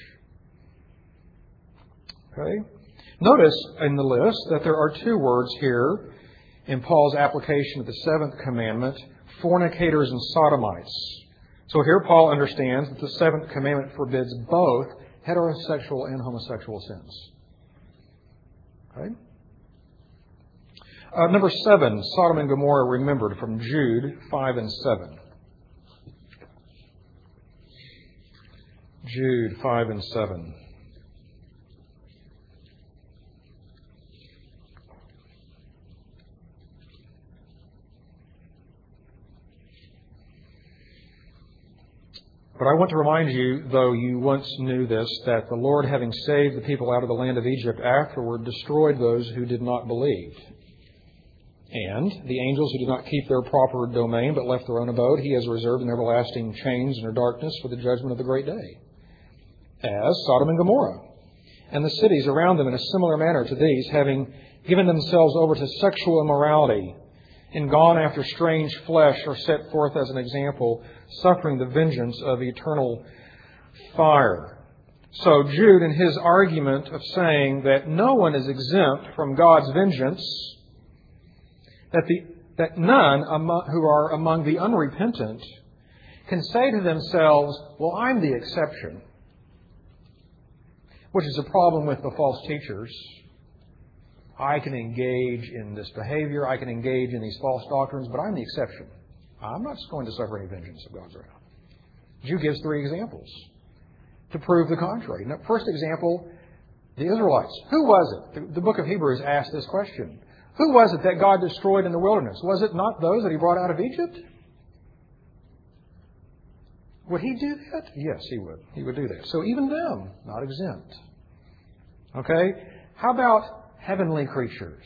Okay? Notice in the list that there are two words here in Paul's application of the seventh commandment, fornicators and sodomites. So here Paul understands that the seventh commandment forbids both heterosexual and homosexual sins. Okay? Uh, number seven, Sodom and Gomorrah remembered, from Jude five and seven. Jude five and seven. But I want to remind you, though you once knew this, that the Lord, having saved the people out of the land of Egypt, afterward destroyed those who did not believe. And the angels who did not keep their proper domain, but left their own abode, He has reserved in everlasting chains and darkness for the judgment of the great day, as Sodom and Gomorrah, and the cities around them in a similar manner to these, having given themselves over to sexual immorality, and gone after strange flesh, are set forth as an example, suffering the vengeance of eternal fire. So Jude, in his argument of saying that no one is exempt from God's vengeance, that the that none among, who are among the unrepentant can say to themselves, well, I'm the exception, which is a problem with the false teachers. I can engage in this behavior, I can engage in these false doctrines, but I'm the exception. I'm not going to suffer any vengeance of God's wrath. Jude gives three examples to prove the contrary. Now, first example, the Israelites. Who was it? The, the book of Hebrews asks this question. Who was it that God destroyed in the wilderness? Was it not those that He brought out of Egypt? Would He do that? Yes, He would. He would do that. So even them, not exempt. Okay? How about heavenly creatures?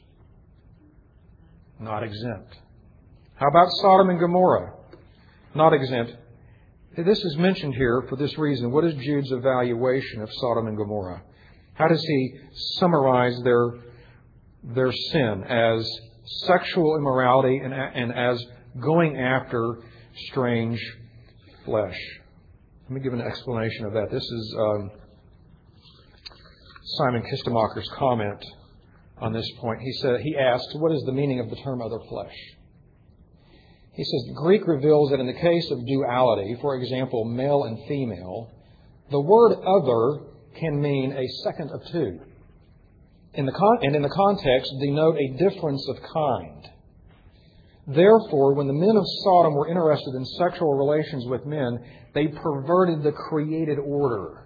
Not exempt. How about Sodom and Gomorrah? Not exempt. This is mentioned here for this reason. What is Jude's evaluation of Sodom and Gomorrah? How does he summarize their, their sin as sexual immorality and, and as going after strange flesh? Let me give an explanation of that. This is um, Simon Kistemacher's comment on this point. He said he asked, what is the meaning of the term other flesh? He says the Greek reveals that in the case of duality, for example, male and female, the word other can mean a second of two. In the con- and in the context, denote a difference of kind. Therefore, when the men of Sodom were interested in sexual relations with men, they perverted the created order.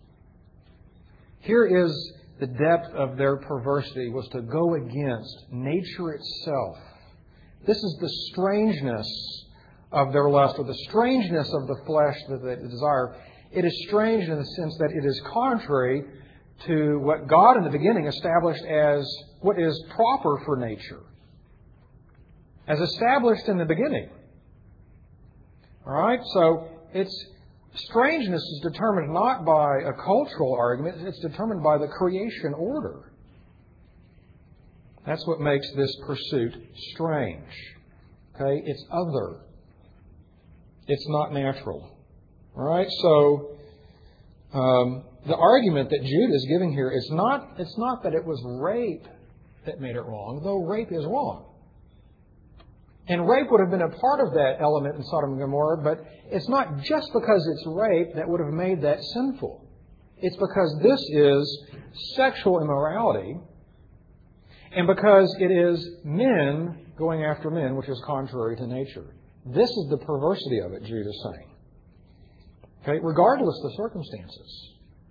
Here is the depth of their perversity, was to go against nature itself. This is the strangeness of their lust, or the strangeness of the flesh that they desire. It is strange in the sense that it is contrary to what God in the beginning established as what is proper for nature, as established in the beginning. All right? So its strangeness is determined not by a cultural argument, it's determined by the creation order. That's what makes this pursuit strange. Okay? It's other. It's not natural. All right? So um, the argument that Jude is giving here is not, it's not that it was rape that made it wrong, though rape is wrong. And rape would have been a part of that element in Sodom and Gomorrah, but it's not just because it's rape that would have made that sinful. It's because this is sexual immorality, and because it is men going after men, which is contrary to nature. This is the perversity of it, Jude is saying. Okay, regardless of the circumstances.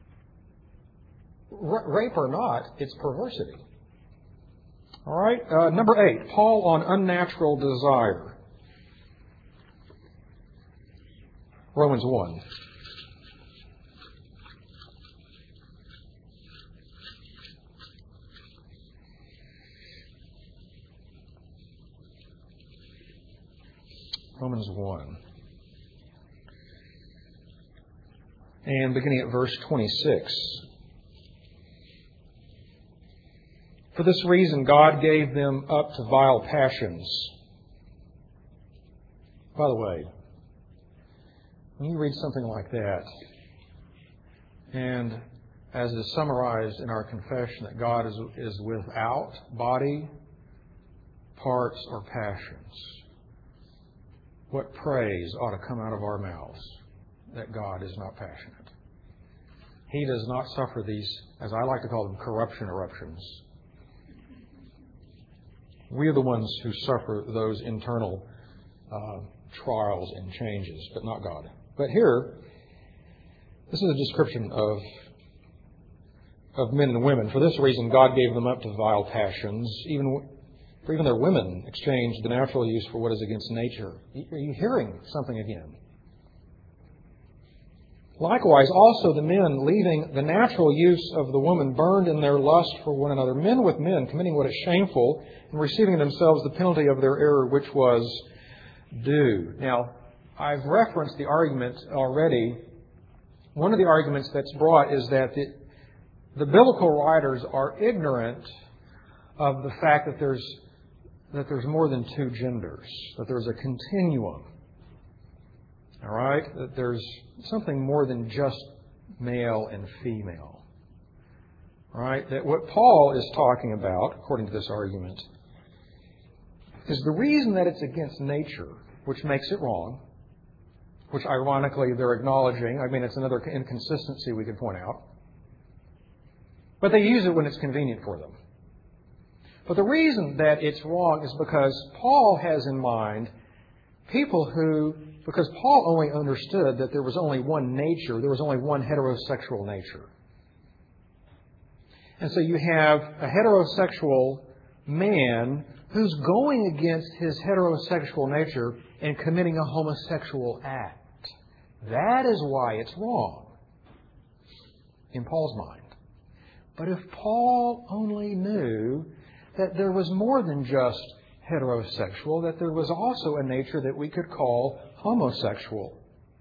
R- rape or not, it's perversity. All right, uh, number eight, Paul on unnatural desire. Romans one. Romans one. And beginning at verse twenty-six. For this reason, God gave them up to vile passions. By the way, when you read something like that, and as is summarized in our confession that God is, is without body, parts, or passions, what praise ought to come out of our mouths that God is not passionate. he does not suffer these, as I like to call them, corruption eruptions. We are the ones who suffer those internal uh, trials and changes, but not God. But here, this is a description of, of men and women. For this reason, God gave them up to vile passions. Even, for even their women exchanged the natural use for what is against nature. Are you hearing something again? Likewise, also the men, leaving the natural use of the woman, burned in their lust for one another, men with men, committing what is shameful, and receiving themselves the penalty of their error, which was due. Now, I've referenced the argument already. One of the arguments that's brought is that the, the biblical writers are ignorant of the fact that there's that there's more than two genders, that there's a continuum. All right? That there's something more than just male and female. All right? That what Paul is talking about, according to this argument, is the reason that it's against nature, which makes it wrong, which ironically they're acknowledging. I mean, it's another inconsistency we could point out. But they use it when it's convenient for them. But the reason that it's wrong is because Paul has in mind people who, because Paul only understood that there was only one nature, there was only one heterosexual nature. And so you have a heterosexual man who's going against his heterosexual nature and committing a homosexual act. That is why it's wrong in Paul's mind. But if Paul only knew that there was more than just heterosexual, that there was also a nature that we could call homosexual,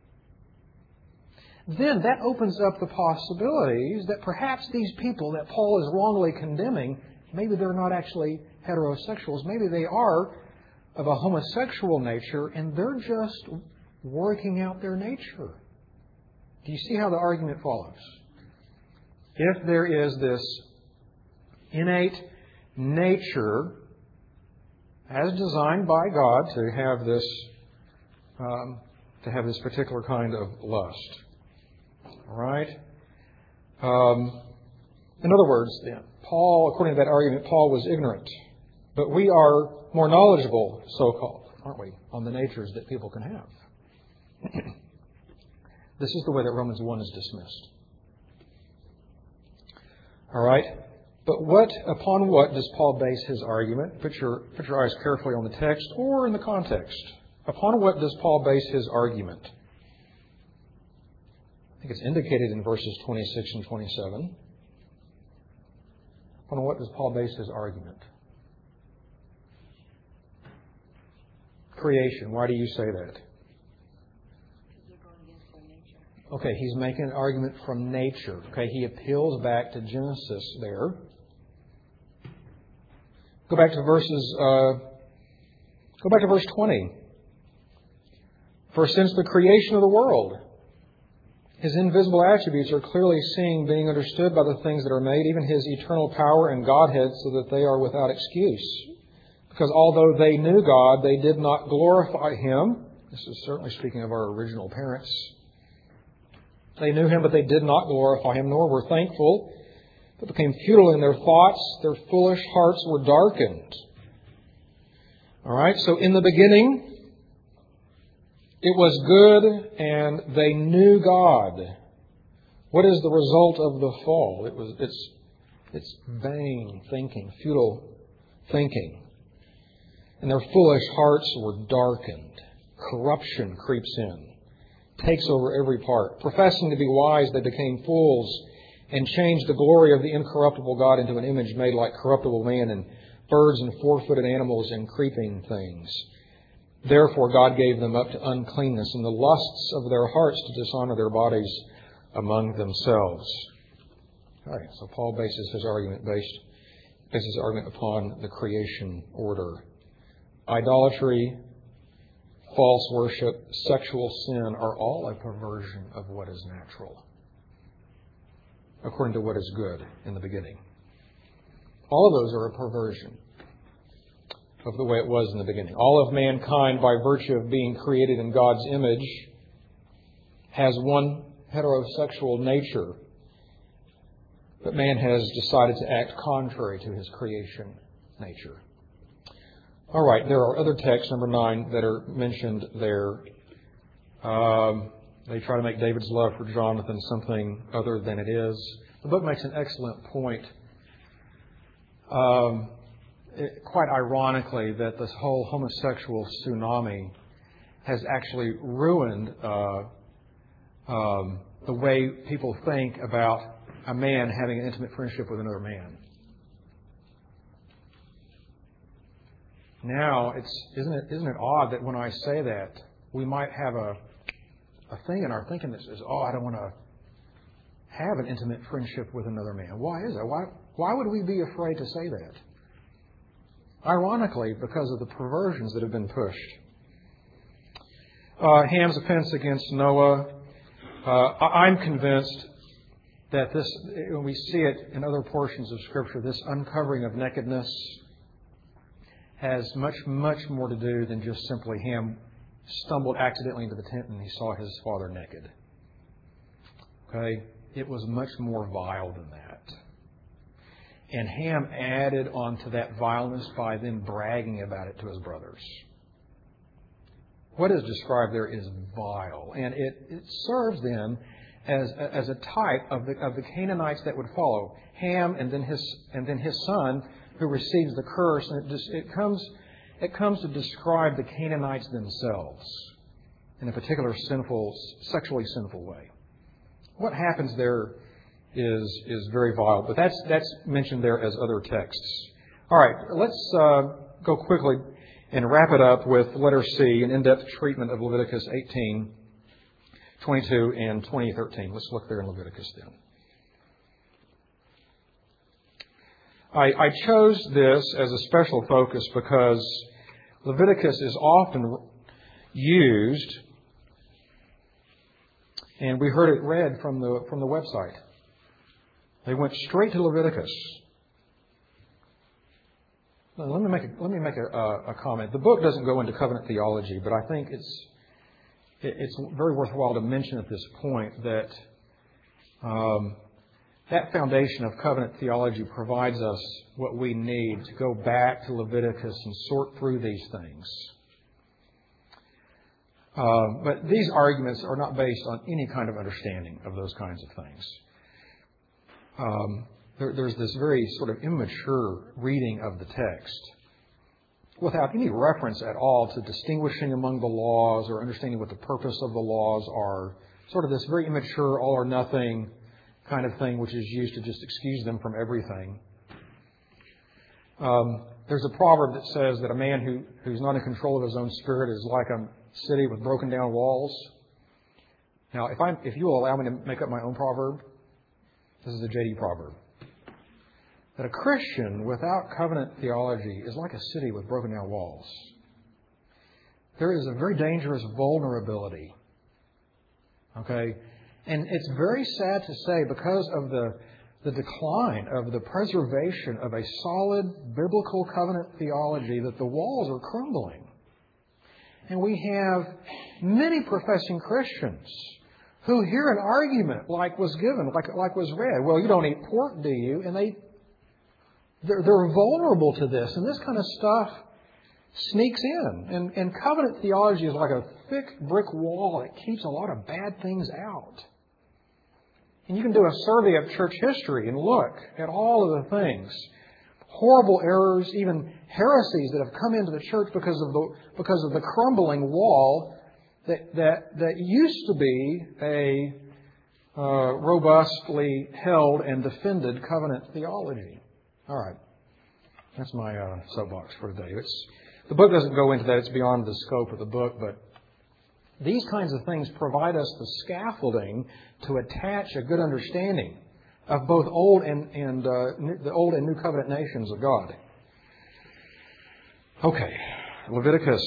then that opens up the possibilities that perhaps these people that Paul is wrongly condemning, maybe they're not actually heterosexuals, maybe they are of a homosexual nature and they're just working out their nature. Do you see how the argument follows? If there is this innate nature as designed by God to have this um, to have this particular kind of lust. All right? Um, in other words, then, Paul, according to that argument, Paul was ignorant. But we are more knowledgeable, so-called, aren't we, on the natures that people can have. This is the way that Romans one is dismissed. All right? But what, upon what does Paul base his argument? Put your, put your eyes carefully on the text or in the context. Upon what does Paul base his argument? I think it's indicated in verses twenty-six and twenty-seven. Upon what does Paul base his argument? Creation. Why do you say that? Okay, he's making an argument from nature. Okay, he appeals back to Genesis there. Go back to verses. Uh, go back to verse twenty. For since the creation of the world, His invisible attributes are clearly seen, being understood by the things that are made, even His eternal power and Godhead, so that they are without excuse. Because although they knew God, they did not glorify Him. This is certainly speaking of our original parents. They knew Him, but they did not glorify Him, nor were thankful, but became futile in their thoughts. Their foolish hearts were darkened. All right, so in the beginning, it was good, and they knew God. What is the result of the fall? It was it's it's vain thinking, futile thinking. And their foolish hearts were darkened. Corruption creeps in, takes over every part. Professing to be wise, they became fools and changed the glory of the incorruptible God into an image made like corruptible man and birds and four-footed animals and creeping things. Therefore God gave them up to uncleanness and the lusts of their hearts to dishonor their bodies among themselves. All right, so Paul bases his argument based bases his argument upon the creation order. Idolatry, false worship, sexual sin are all a perversion of what is natural, according to what is good in the beginning. All of those are a perversion of the way it was in the beginning. All of mankind, by virtue of being created in God's image, has one heterosexual nature. But man has decided to act contrary to his creation nature. All right, there are other texts, number nine, that are mentioned there. Um, they try to make David's love for Jonathan something other than it is. The book makes an excellent point, um, it, quite ironically, that this whole homosexual tsunami has actually ruined uh, um, the way people think about a man having an intimate friendship with another man. Now, it's isn't it isn't it odd that when I say that, we might have a a thing in our thinking that says, "Oh, I don't want to have an intimate friendship with another man." Why is that? Why why would we be afraid to say that? Ironically, because of the perversions that have been pushed. Uh, Ham's offense against Noah. Uh, I'm convinced that this, when we see it in other portions of Scripture, this uncovering of nakedness has much, much more to do than just simply Ham stumbled accidentally into the tent and he saw his father naked. Okay? It was much more vile than that. And Ham added on to that vileness by then bragging about it to his brothers. What is described there is vile. And it, it serves then as, as a type of the, of the Canaanites that would follow. Ham and then his, and then his son who receives the curse. And it, just, it, comes, it comes to describe the Canaanites themselves in a particular sinful, sexually sinful way. What happens there is is very vile, but that's that's mentioned there as other texts. All right, let's uh, go quickly and wrap it up with letter C, an in-depth treatment of Leviticus eighteen, twenty-two, and twenty thirteen. Let's look there in Leviticus then. I, I chose this as a special focus because Leviticus is often used, and we heard it read from the from the website. They went straight to Leviticus. Now, let me make a, let me make a, a comment. The book doesn't go into covenant theology, but I think it's it's very worthwhile to mention at this point that um, that foundation of covenant theology provides us what we need to go back to Leviticus and sort through these things. Uh, but these arguments are not based on any kind of understanding of those kinds of things. Um, there, there's this very sort of immature reading of the text without any reference at all to distinguishing among the laws or understanding what the purpose of the laws are. Sort of this very immature all or nothing kind of thing which is used to just excuse them from everything. Um, there's a proverb that says that a man who, who's not in control of his own spirit is like a city with broken down walls. Now, if, I'm, if you will allow me to make up my own proverb, this is a J D proverb. That a Christian without covenant theology is like a city with broken down walls. There is a very dangerous vulnerability. Okay? And it's very sad to say because of the, the decline of the preservation of a solid biblical covenant theology that the walls are crumbling. And we have many professing Christians who hear an argument like was given, like like was read. Well, you don't eat pork, do you? And they they're, they're vulnerable to this, and this kind of stuff sneaks in. And, and covenant theology is like a thick brick wall that keeps a lot of bad things out. And you can do a survey of church history and look at all of the things, horrible errors, even heresies that have come into the church because of the because of the crumbling wall. That, that that used to be a uh, robustly held and defended covenant theology. All right. That's my uh, soapbox for today. It's, the book doesn't go into that. It's beyond the scope of the book. But these kinds of things provide us the scaffolding to attach a good understanding of both old and, and uh, new, the old and new covenant nations of God. Okay. Leviticus.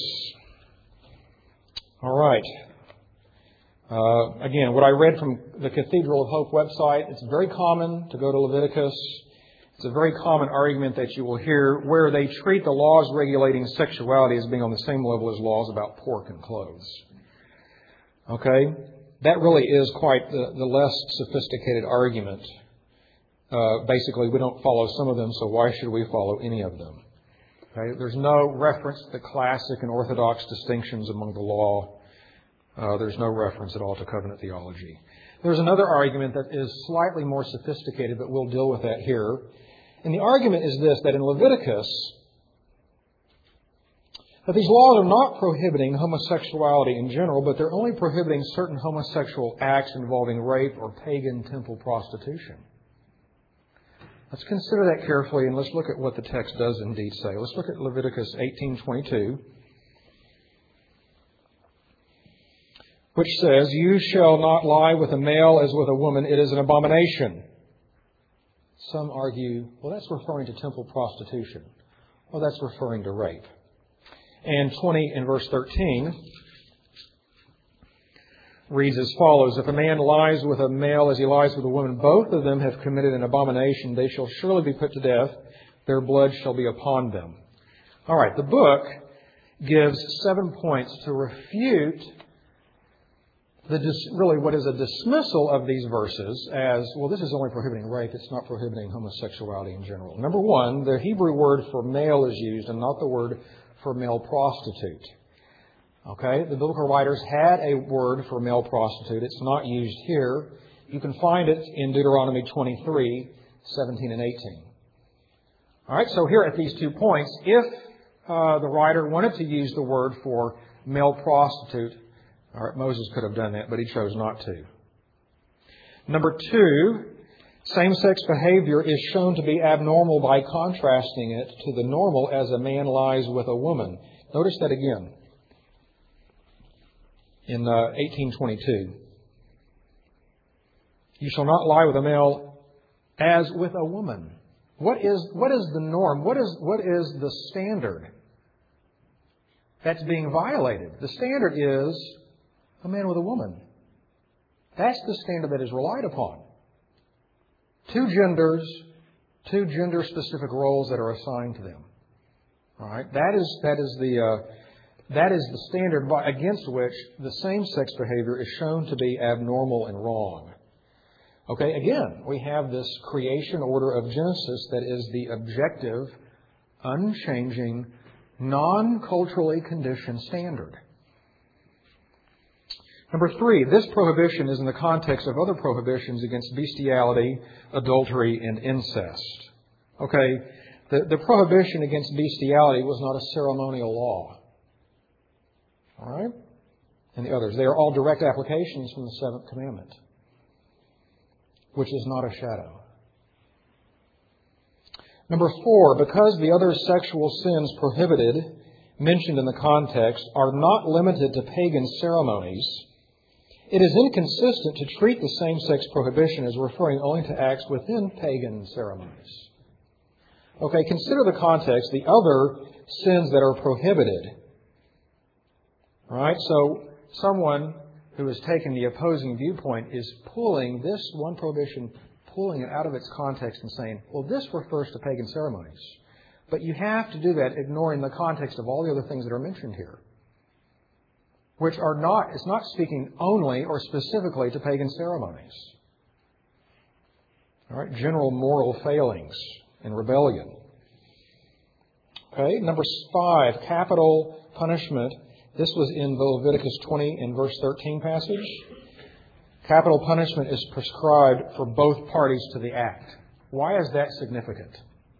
All right. Uh, again, what I read from the Cathedral of Hope website, it's very common to go to Leviticus. It's a very common argument that you will hear where they treat the laws regulating sexuality as being on the same level as laws about pork and clothes. Okay? That really is quite the, the less sophisticated argument uh, basically, we don't follow some of them, so why should we follow any of them? Okay? There's no reference to the classic and orthodox distinctions among the law. Uh, there's no reference at all to covenant theology. There's another argument that is slightly more sophisticated, but we'll deal with that here. And the argument is this, that in Leviticus, that these laws are not prohibiting homosexuality in general, but they're only prohibiting certain homosexual acts involving rape or pagan temple prostitution. Let's consider that carefully, and let's look at what the text does indeed say. Let's look at Leviticus eighteen twenty-two. Which says, "You shall not lie with a male as with a woman. It is an abomination." Some argue, well, that's referring to temple prostitution. Well, that's referring to rape. And twenty in verse thirteen reads as follows, "If a man lies with a male as he lies with a woman, both of them have committed an abomination. They shall surely be put to death. Their blood shall be upon them." All right, the book gives seven points to refute The dis- really what is a dismissal of these verses as, well, this is only prohibiting rape, it's not prohibiting homosexuality in general. Number one, the Hebrew word for male is used and not the word for male prostitute. Okay, the biblical writers had a word for male prostitute. It's not used here. You can find it in Deuteronomy twenty-three, seventeen and eighteen. All right, so here at these two points, if uh, the writer wanted to use the word for male prostitute, all right, Moses could have done that, but he chose not to. Number two, same-sex behavior is shown to be abnormal by contrasting it to the normal as a man lies with a woman. Notice that again in uh, eighteen twenty-two. "You shall not lie with a male as with a woman." What is what is the norm? What is what is the standard that's being violated? The standard is a man with a woman. That's the standard that is relied upon. Two genders, two gender-specific roles that are assigned to them. All right, that is that is the uh, that is the standard by, against which the same-sex behavior is shown to be abnormal and wrong. Okay, again, we have this creation order of Genesis that is the objective, unchanging, non-culturally conditioned standard. Number three, this prohibition is in the context of other prohibitions against bestiality, adultery, and incest. Okay, the, the prohibition against bestiality was not a ceremonial law. All right? And the others, they are all direct applications from the seventh commandment, which is not a shadow. Number four, because the other sexual sins prohibited, mentioned in the context, are not limited to pagan ceremonies, it is inconsistent to treat the same-sex prohibition as referring only to acts within pagan ceremonies. Okay, consider the context, the other sins that are prohibited. All right, so someone who has taken the opposing viewpoint is pulling this one prohibition, pulling it out of its context and saying, well, this refers to pagan ceremonies. But you have to do that ignoring the context of all the other things that are mentioned here, which are not, it's not speaking only or specifically to pagan ceremonies. All right, general moral failings and rebellion. Okay, number five, capital punishment. This was in the Leviticus twenty and verse thirteen passage. Capital punishment is prescribed for both parties to the act. Why is that significant?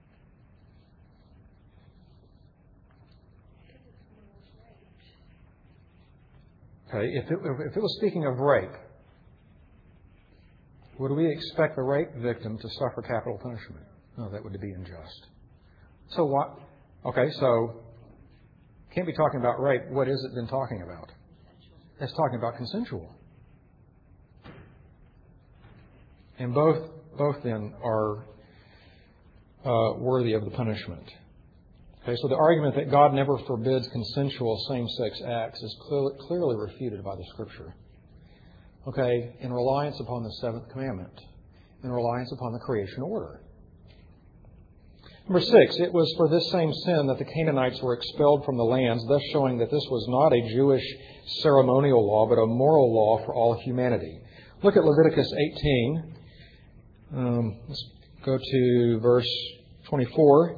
Okay, if it, if it was speaking of rape, would we expect the rape victim to suffer capital punishment? No, that would be unjust. So what? Okay, so can't be talking about rape. What is it then talking about? It's talking about consensual. And both both then are uh, worthy of the punishment. Okay, so the argument that God never forbids consensual same-sex acts is clearly, clearly refuted by the Scripture. Okay, in reliance upon the seventh commandment, in reliance upon the creation order. Number six, it was for this same sin that the Canaanites were expelled from the lands, thus showing that this was not a Jewish ceremonial law, but a moral law for all humanity. Look at Leviticus eighteen. Um, let's go to verse twenty-four.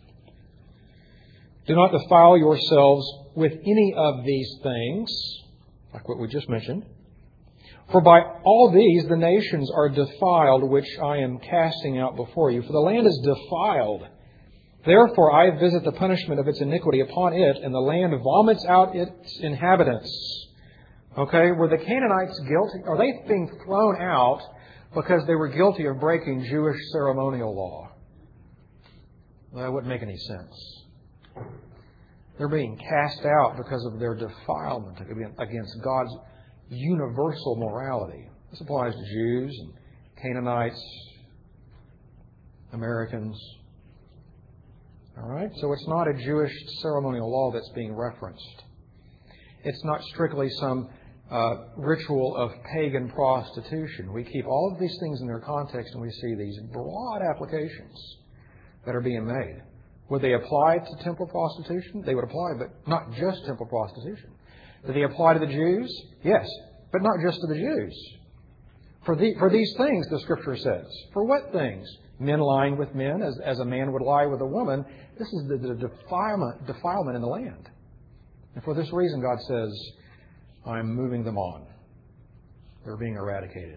Do not defile yourselves with any of these things, like what we just mentioned. For by all these the nations are defiled, which I am casting out before you. For the land is defiled. Therefore I visit the punishment of its iniquity upon it, and the land vomits out its inhabitants. Okay, were the Canaanites guilty? Are they being thrown out because they were guilty of breaking Jewish ceremonial law? Well, that wouldn't make any sense. They're being cast out because of their defilement against God's universal morality. This applies to Jews and Canaanites, Americans. All right? So it's not a Jewish ceremonial law that's being referenced. It's not strictly some uh, ritual of pagan prostitution. We keep all of these things in their context and we see these broad applications that are being made. Would they apply to temple prostitution? They would apply, but not just temple prostitution. Do they apply to the Jews? Yes, but not just to the Jews. For, the, for these things, the Scripture says. For what things? Men lying with men, as, as a man would lie with a woman. This is the, the defilement, defilement in the land. And for this reason, God says, I'm moving them on. They're being eradicated.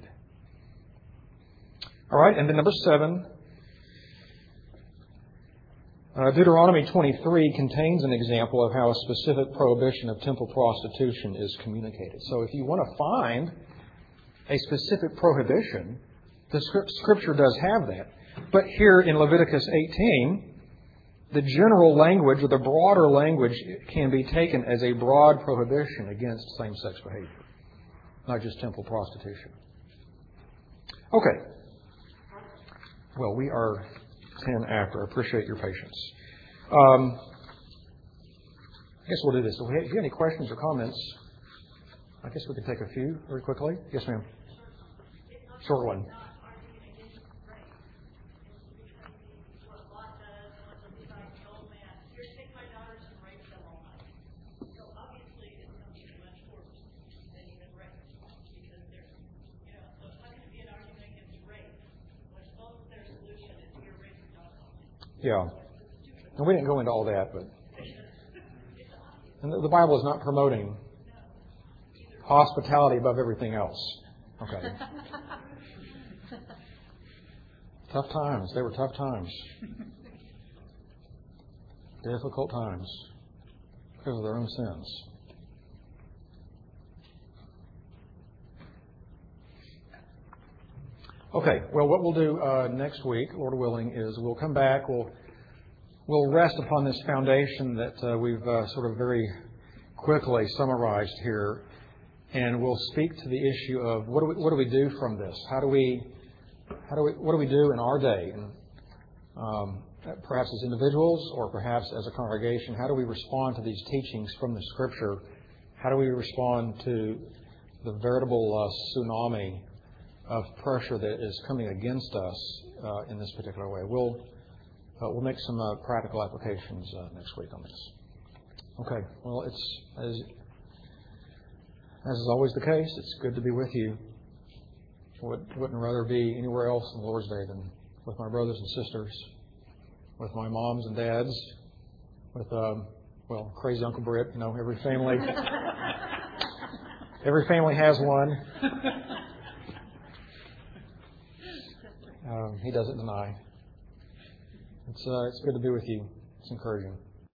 All right, and then number seven. Uh, Deuteronomy twenty-three contains an example of how a specific prohibition of temple prostitution is communicated. So if you want to find a specific prohibition, the Scripture does have that. But here in Leviticus eighteen, the general language or the broader language can be taken as a broad prohibition against same-sex behavior, not just temple prostitution. Okay. Well, we are ten after. I appreciate your patience. Um, I guess we'll do this. If you have any questions or comments, I guess we could take a few very quickly. Yes, ma'am. Short one. Yeah. And we didn't go into all that, but and the, the Bible is not promoting hospitality above everything else. Okay. Tough times. They were tough times. Difficult times because of their own sins. Okay, well, what we'll do uh, next week, Lord willing, is we'll come back. We'll we'll rest upon this foundation that uh, we've uh, sort of very quickly summarized here, and we'll speak to the issue of what do we what do we do from this? How do we how do we what do we do in our day, and um, perhaps as individuals or perhaps as a congregation? How do we respond to these teachings from the Scripture? How do we respond to the veritable uh, tsunami of pressure that is coming against us uh, in this particular way? We'll uh, we'll make some uh, practical applications uh, next week on this. Okay. Well, it's as as is always the case. It's good to be with you. Would, wouldn't rather be anywhere else on the Lord's Day than with my brothers and sisters, with my moms and dads, with um, well, crazy Uncle Britt. You know, every family every family has one. Um, he doesn't deny. It's uh, it's good to be with you. It's encouraging.